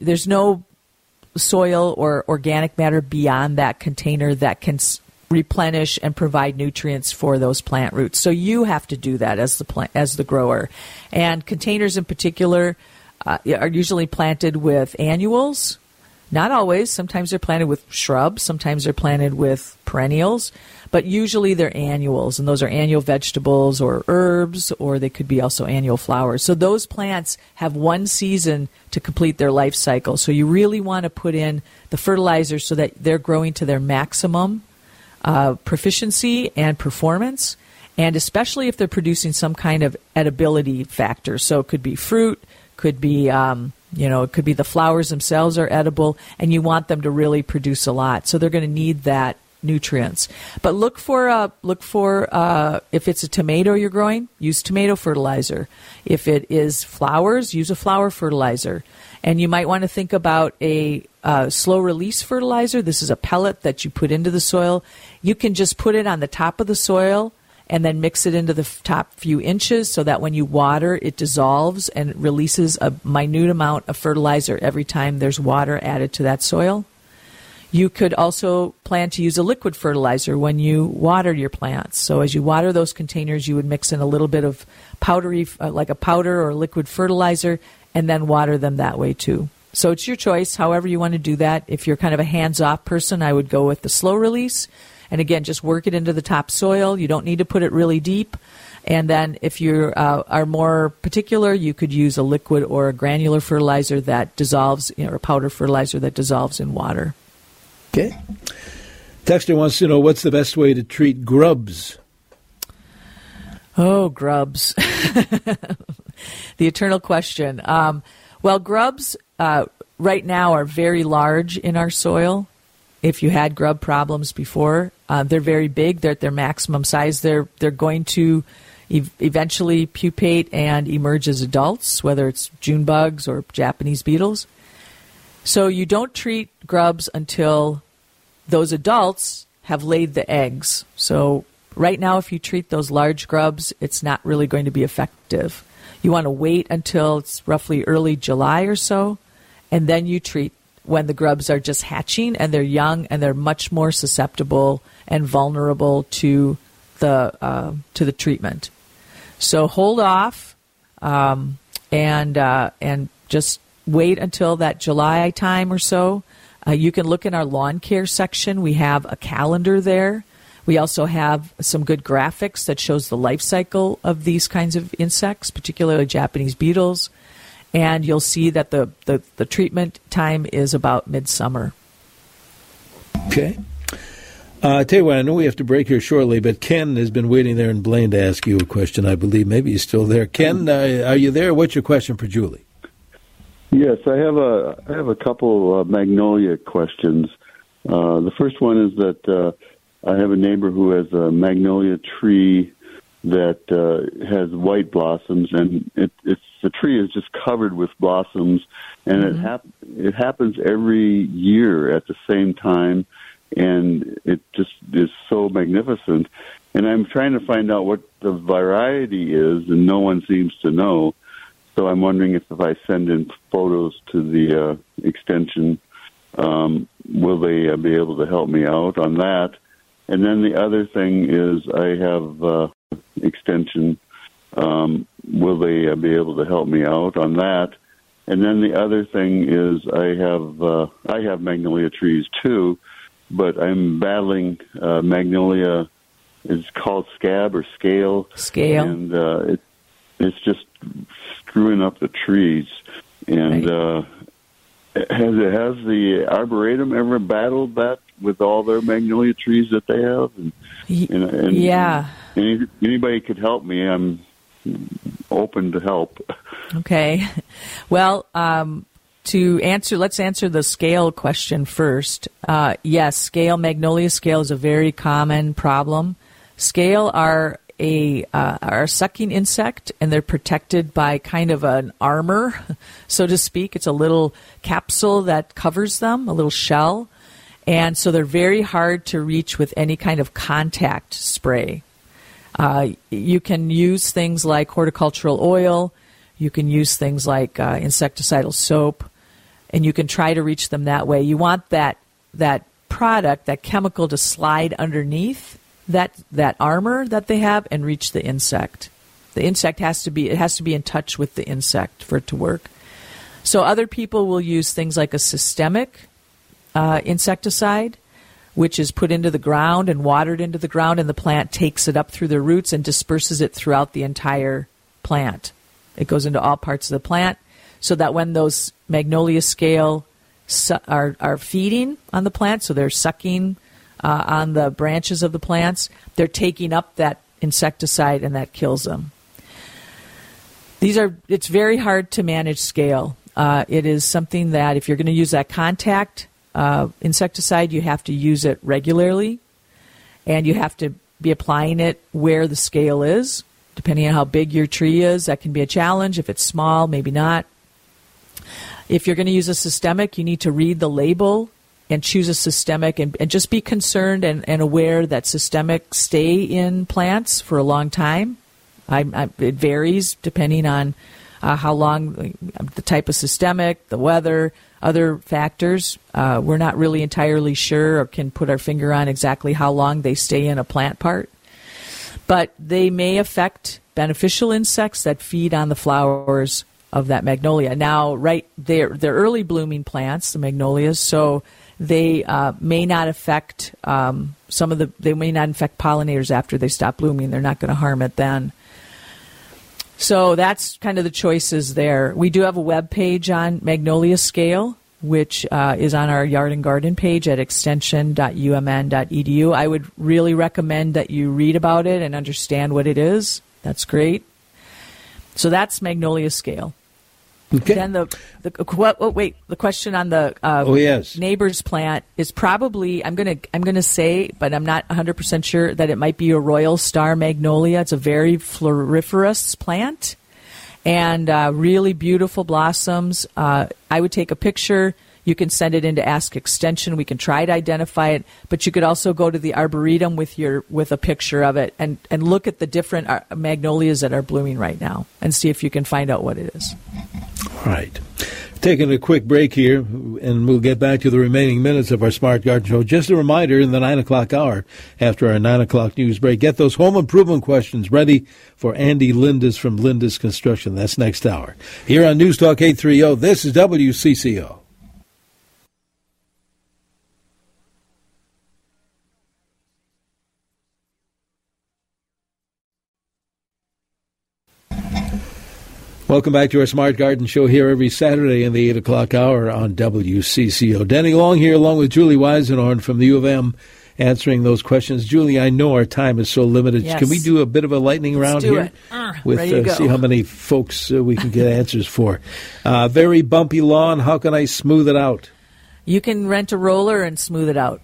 soil or organic matter beyond that container that can replenish and provide nutrients for those plant roots. So you have to do that as the grower. And containers in particular are usually planted with annuals. Not always. Sometimes they're planted with shrubs. Sometimes they're planted with perennials. But usually they're annuals, and those are annual vegetables or herbs, or they could be also annual flowers. So those plants have one season to complete their life cycle. So you really want to put in the fertilizer so that they're growing to their maximum proficiency and performance, and especially if they're producing some kind of edibility factor. So it could be fruit, could be it could be the flowers themselves are edible, and you want them to really produce a lot. So they're going to need that nutrients. But look for if it's a tomato you're growing, use tomato fertilizer. If it is flowers, use a flower fertilizer. And you might want to think about a slow release fertilizer. This is a pellet that you put into the soil. You can just put it on the top of the soil and then mix it into the top few inches so that when you water, it dissolves and releases a minute amount of fertilizer every time there's water added to that soil. You could also plan to use a liquid fertilizer when you water your plants. So as you water those containers, you would mix in a little bit of powdery, like a powder or liquid fertilizer, and then water them that way too. So it's your choice, however you want to do that. If you're kind of a hands-off person, I would go with the slow release. And again, just work it into the top soil. You don't need to put it really deep. And then if you are more particular, you could use a liquid or a granular fertilizer that dissolves, or a powder fertilizer that dissolves in water. Okay. Texter wants to know, what's the best way to treat grubs? Oh, grubs. The eternal question. Well, grubs right now are very large in our soil. If you had grub problems before, they're very big. They're at their maximum size. They're going to eventually pupate and emerge as adults, whether it's June bugs or Japanese beetles. So you don't treat grubs until those adults have laid the eggs. So right now, if you treat those large grubs, it's not really going to be effective. You want to wait until it's roughly early July or so, and then you treat when the grubs are just hatching and they're young and they're much more susceptible and vulnerable to the treatment. So hold off and just wait until that July time or so. You can look in our lawn care section. We have a calendar there. We also have some good graphics that shows the life cycle of these kinds of insects, particularly Japanese beetles. And you'll see that the treatment time is about midsummer. Okay. I tell you what, I know we have to break here shortly, but Ken has been waiting there in Blaine to ask you a question, I believe. Maybe he's still there. Ken, are you there? What's your question for Julie? Yes, I have a couple magnolia questions. The first one is that I have a neighbor who has a magnolia tree that has white blossoms, and the tree is just covered with blossoms, and it happens every year at the same time, and it just is so magnificent. And I'm trying to find out what the variety is, and no one seems to know. So I'm wondering if I send in photos to the extension, will they be able to help me out on that? And then the other thing is I have extension. Will they be able to help me out on that? And then the other thing is I have magnolia trees too, but I'm battling magnolia. It's called scab or scale. Scale. And it's just screwing up the trees. And has the Arboretum ever battled that with all their magnolia trees that they have? And yeah. Anybody could help me. I'm open to help. Okay. Well, let's answer the scale question first. Yes, magnolia scale is a very common problem. Scale are a sucking insect, and they're protected by kind of an armor, so to speak. It's a little capsule that covers them, a little shell, and so they're very hard to reach with any kind of contact spray. You can use things like horticultural oil, you can use things like insecticidal soap, and you can try to reach them that way. You want that product, that chemical, to slide underneath that armor that they have and reach the insect. The insect has to be in touch with the insect for it to work. So other people will use things like a systemic insecticide, which is put into the ground and watered into the ground, and the plant takes it up through the roots and disperses it throughout the entire plant. It goes into all parts of the plant, so that when those magnolia scale are feeding on the plant, so they're sucking on the branches of the plants, they're taking up that insecticide, and that kills them. It's very hard to manage scale. It is something that if you're going to use that contact insecticide, you have to use it regularly, and you have to be applying it where the scale is. Depending on how big your tree is, that can be a challenge. If it's small, maybe not. If you're going to use a systemic, you need to read the label and choose a systemic, and just be concerned and aware that systemics stay in plants for a long time. It varies depending on how long, the type of systemic, the weather, other factors. We're not really entirely sure or can put our finger on exactly how long they stay in a plant part. But they may affect beneficial insects that feed on the flowers of that magnolia. Now, they're early blooming plants, the magnolias, so they may not affect they may not infect pollinators after they stop blooming. They're not going to harm it then. So that's kind of the choices there. We do have a web page on magnolia scale, which is on our Yard and Garden page at extension.umn.edu. I would really recommend that you read about it and understand what it is. That's great. So that's magnolia scale. Okay. Then the question on the neighbor's plant is probably, I'm gonna say, but I'm not 100% sure, that it might be a Royal Star magnolia. It's a very floriferous plant and really beautiful blossoms. I would take a picture. You can send it into Ask Extension. We can try to identify it, but you could also go to the Arboretum with a picture of it and look at the different magnolias that are blooming right now and see if you can find out what it is. All right. Taking a quick break here, and we'll get back to the remaining minutes of our Smart Garden Show. Just a reminder, in the 9 o'clock hour, after our 9 o'clock news break, get those home improvement questions ready for Andy Lindis from Lindis Construction. That's next hour. Here on News Talk 830, this is WCCO. Welcome back to our Smart Garden Show here every Saturday in the 8 o'clock hour on WCCO. Denny Long here along with Julie Weisenhorn from the U of M answering those questions. Julie, I know our time is so limited. Yes. Can we do a bit of a lightning round here? With see how many folks we can get answers for. Very bumpy lawn. How can I smooth it out? You can rent a roller and smooth it out.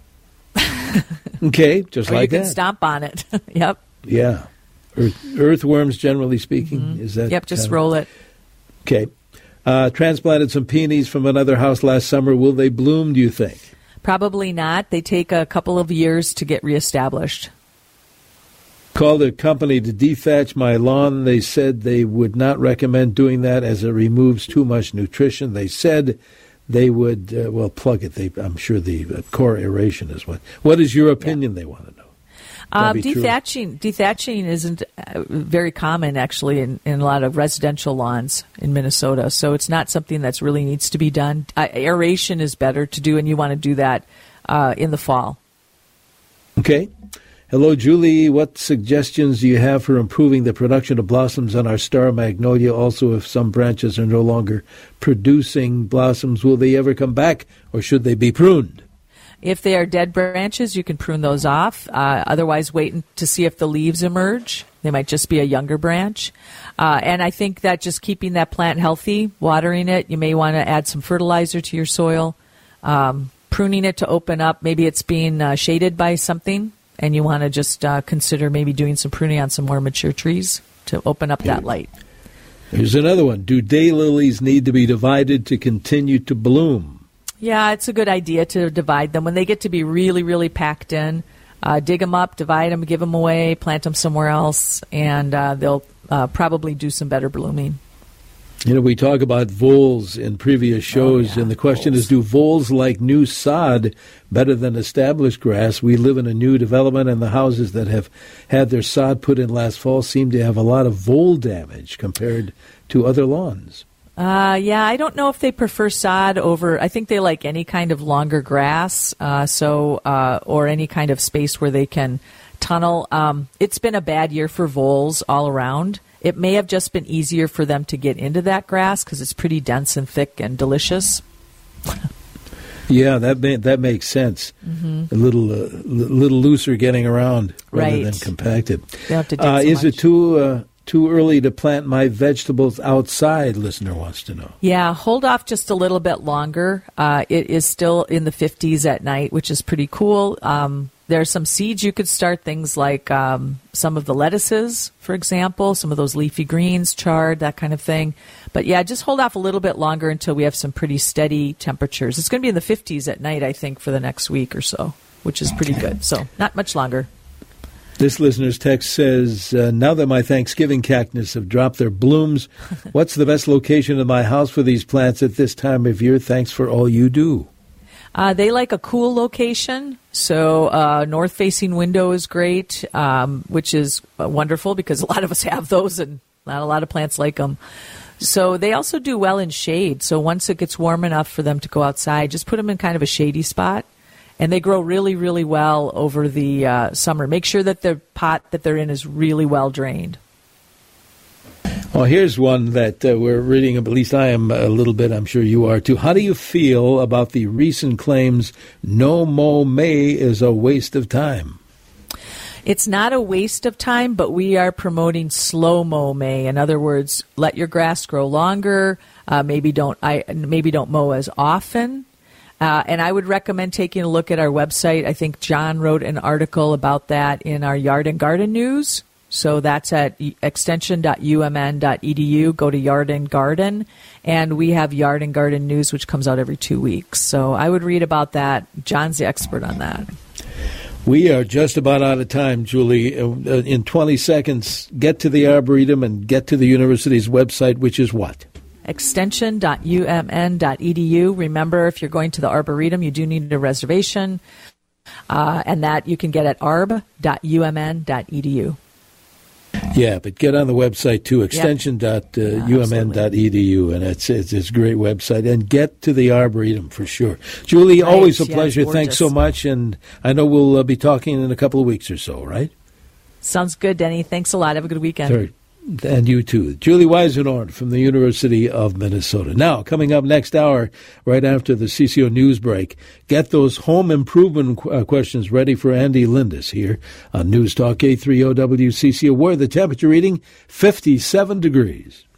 Okay, just or like that. You can stomp on it. Yep. Yeah. Earthworms, generally speaking, is that? Yep, just roll it. Okay. Transplanted some peonies from another house last summer. Will they bloom, do you think? Probably not. They take a couple of years to get reestablished. Called a company to dethatch my lawn. They said they would not recommend doing that as it removes too much nutrition. They said they would, plug it. I'm sure the core aeration is what. What is your opinion, they want to know? Dethatching isn't very common, actually, in a lot of residential lawns in Minnesota. So it's not something that's really needs to be done. Aeration is better to do, and you want to do that in the fall. Okay. Hello, Julie. What suggestions do you have for improving the production of blossoms on our star magnolia? Also, if some branches are no longer producing blossoms, will they ever come back, or should they be pruned? If they are dead branches, you can prune those off. Otherwise, wait to see if the leaves emerge. They might just be a younger branch. And I think that just keeping that plant healthy, watering it, you may want to add some fertilizer to your soil, pruning it to open up. Maybe it's being shaded by something, and you want to just consider maybe doing some pruning on some more mature trees to open up that light. Here's another one. Do daylilies need to be divided to continue to bloom? Yeah, it's a good idea to divide them. When they get to be really, really packed in, dig them up, divide them, give them away, plant them somewhere else, and they'll probably do some better blooming. You know, we talk about voles in previous shows, and the question is, do voles like new sod better than established grass? We live in a new development, and the houses that have had their sod put in last fall seem to have a lot of vole damage compared to other lawns. I don't know if they prefer sod over. I think they like any kind of longer grass, or any kind of space where they can tunnel. It's been a bad year for voles all around. It may have just been easier for them to get into that grass because it's pretty dense and thick and delicious. Yeah, that makes sense. Mm-hmm. A little looser getting around rather than compacted. They don't have to dig so is much. It too early to plant my vegetables outside, listener wants to know. Yeah, hold off just a little bit longer. It is still in the 50s at night, which is pretty cool. There are some seeds you could start, things like some of the lettuces, for example, some of those leafy greens, chard, that kind of thing. But yeah, just hold off a little bit longer until we have some pretty steady temperatures. It's going to be in the 50s at night, I think, for the next week or so, which is pretty good. So not much longer. This listener's text says, now that my Thanksgiving cactus have dropped their blooms, what's the best location in my house for these plants at this time of year? Thanks for all you do. They like a cool location, so north-facing window is great, which is wonderful because a lot of us have those and not a lot of plants like them. So they also do well in shade, so once it gets warm enough for them to go outside, just put them in kind of a shady spot. And they grow really, really well over the summer. Make sure that the pot that they're in is really well drained. Well, here's one that we're reading, at least I am a little bit, I'm sure you are too. How do you feel about the recent claims no mow May is a waste of time? It's not a waste of time, but we are promoting slow mow May. In other words, let your grass grow longer. Maybe don't mow as often. And I would recommend taking a look at our website. I think John wrote an article about that in our Yard and Garden News. So that's at extension.umn.edu. Go to Yard and Garden. And we have Yard and Garden News, which comes out every 2 weeks. So I would read about that. John's the expert on that. We are just about out of time, Julie. In 20 seconds, get to the Arboretum and get to the university's website, which is what? extension.umn.edu. Remember, if you're going to the Arboretum, you do need a reservation, and that you can get at arb.umn.edu. Yeah, but get on the website too, extension.umn.edu, and it's a great website. And get to the Arboretum for sure. Julie, always a pleasure. Thanks so much, and I know we'll be talking in a couple of weeks or so, right? Sounds good, Denny. Thanks a lot. Have a good weekend. Sure. And you too. Julie Weisenhorn from the University of Minnesota. Now, coming up next hour, right after the CCO news break, get those home improvement questions ready for Andy Lindis here on News Talk 830 WCCO, where the temperature reading 57 degrees.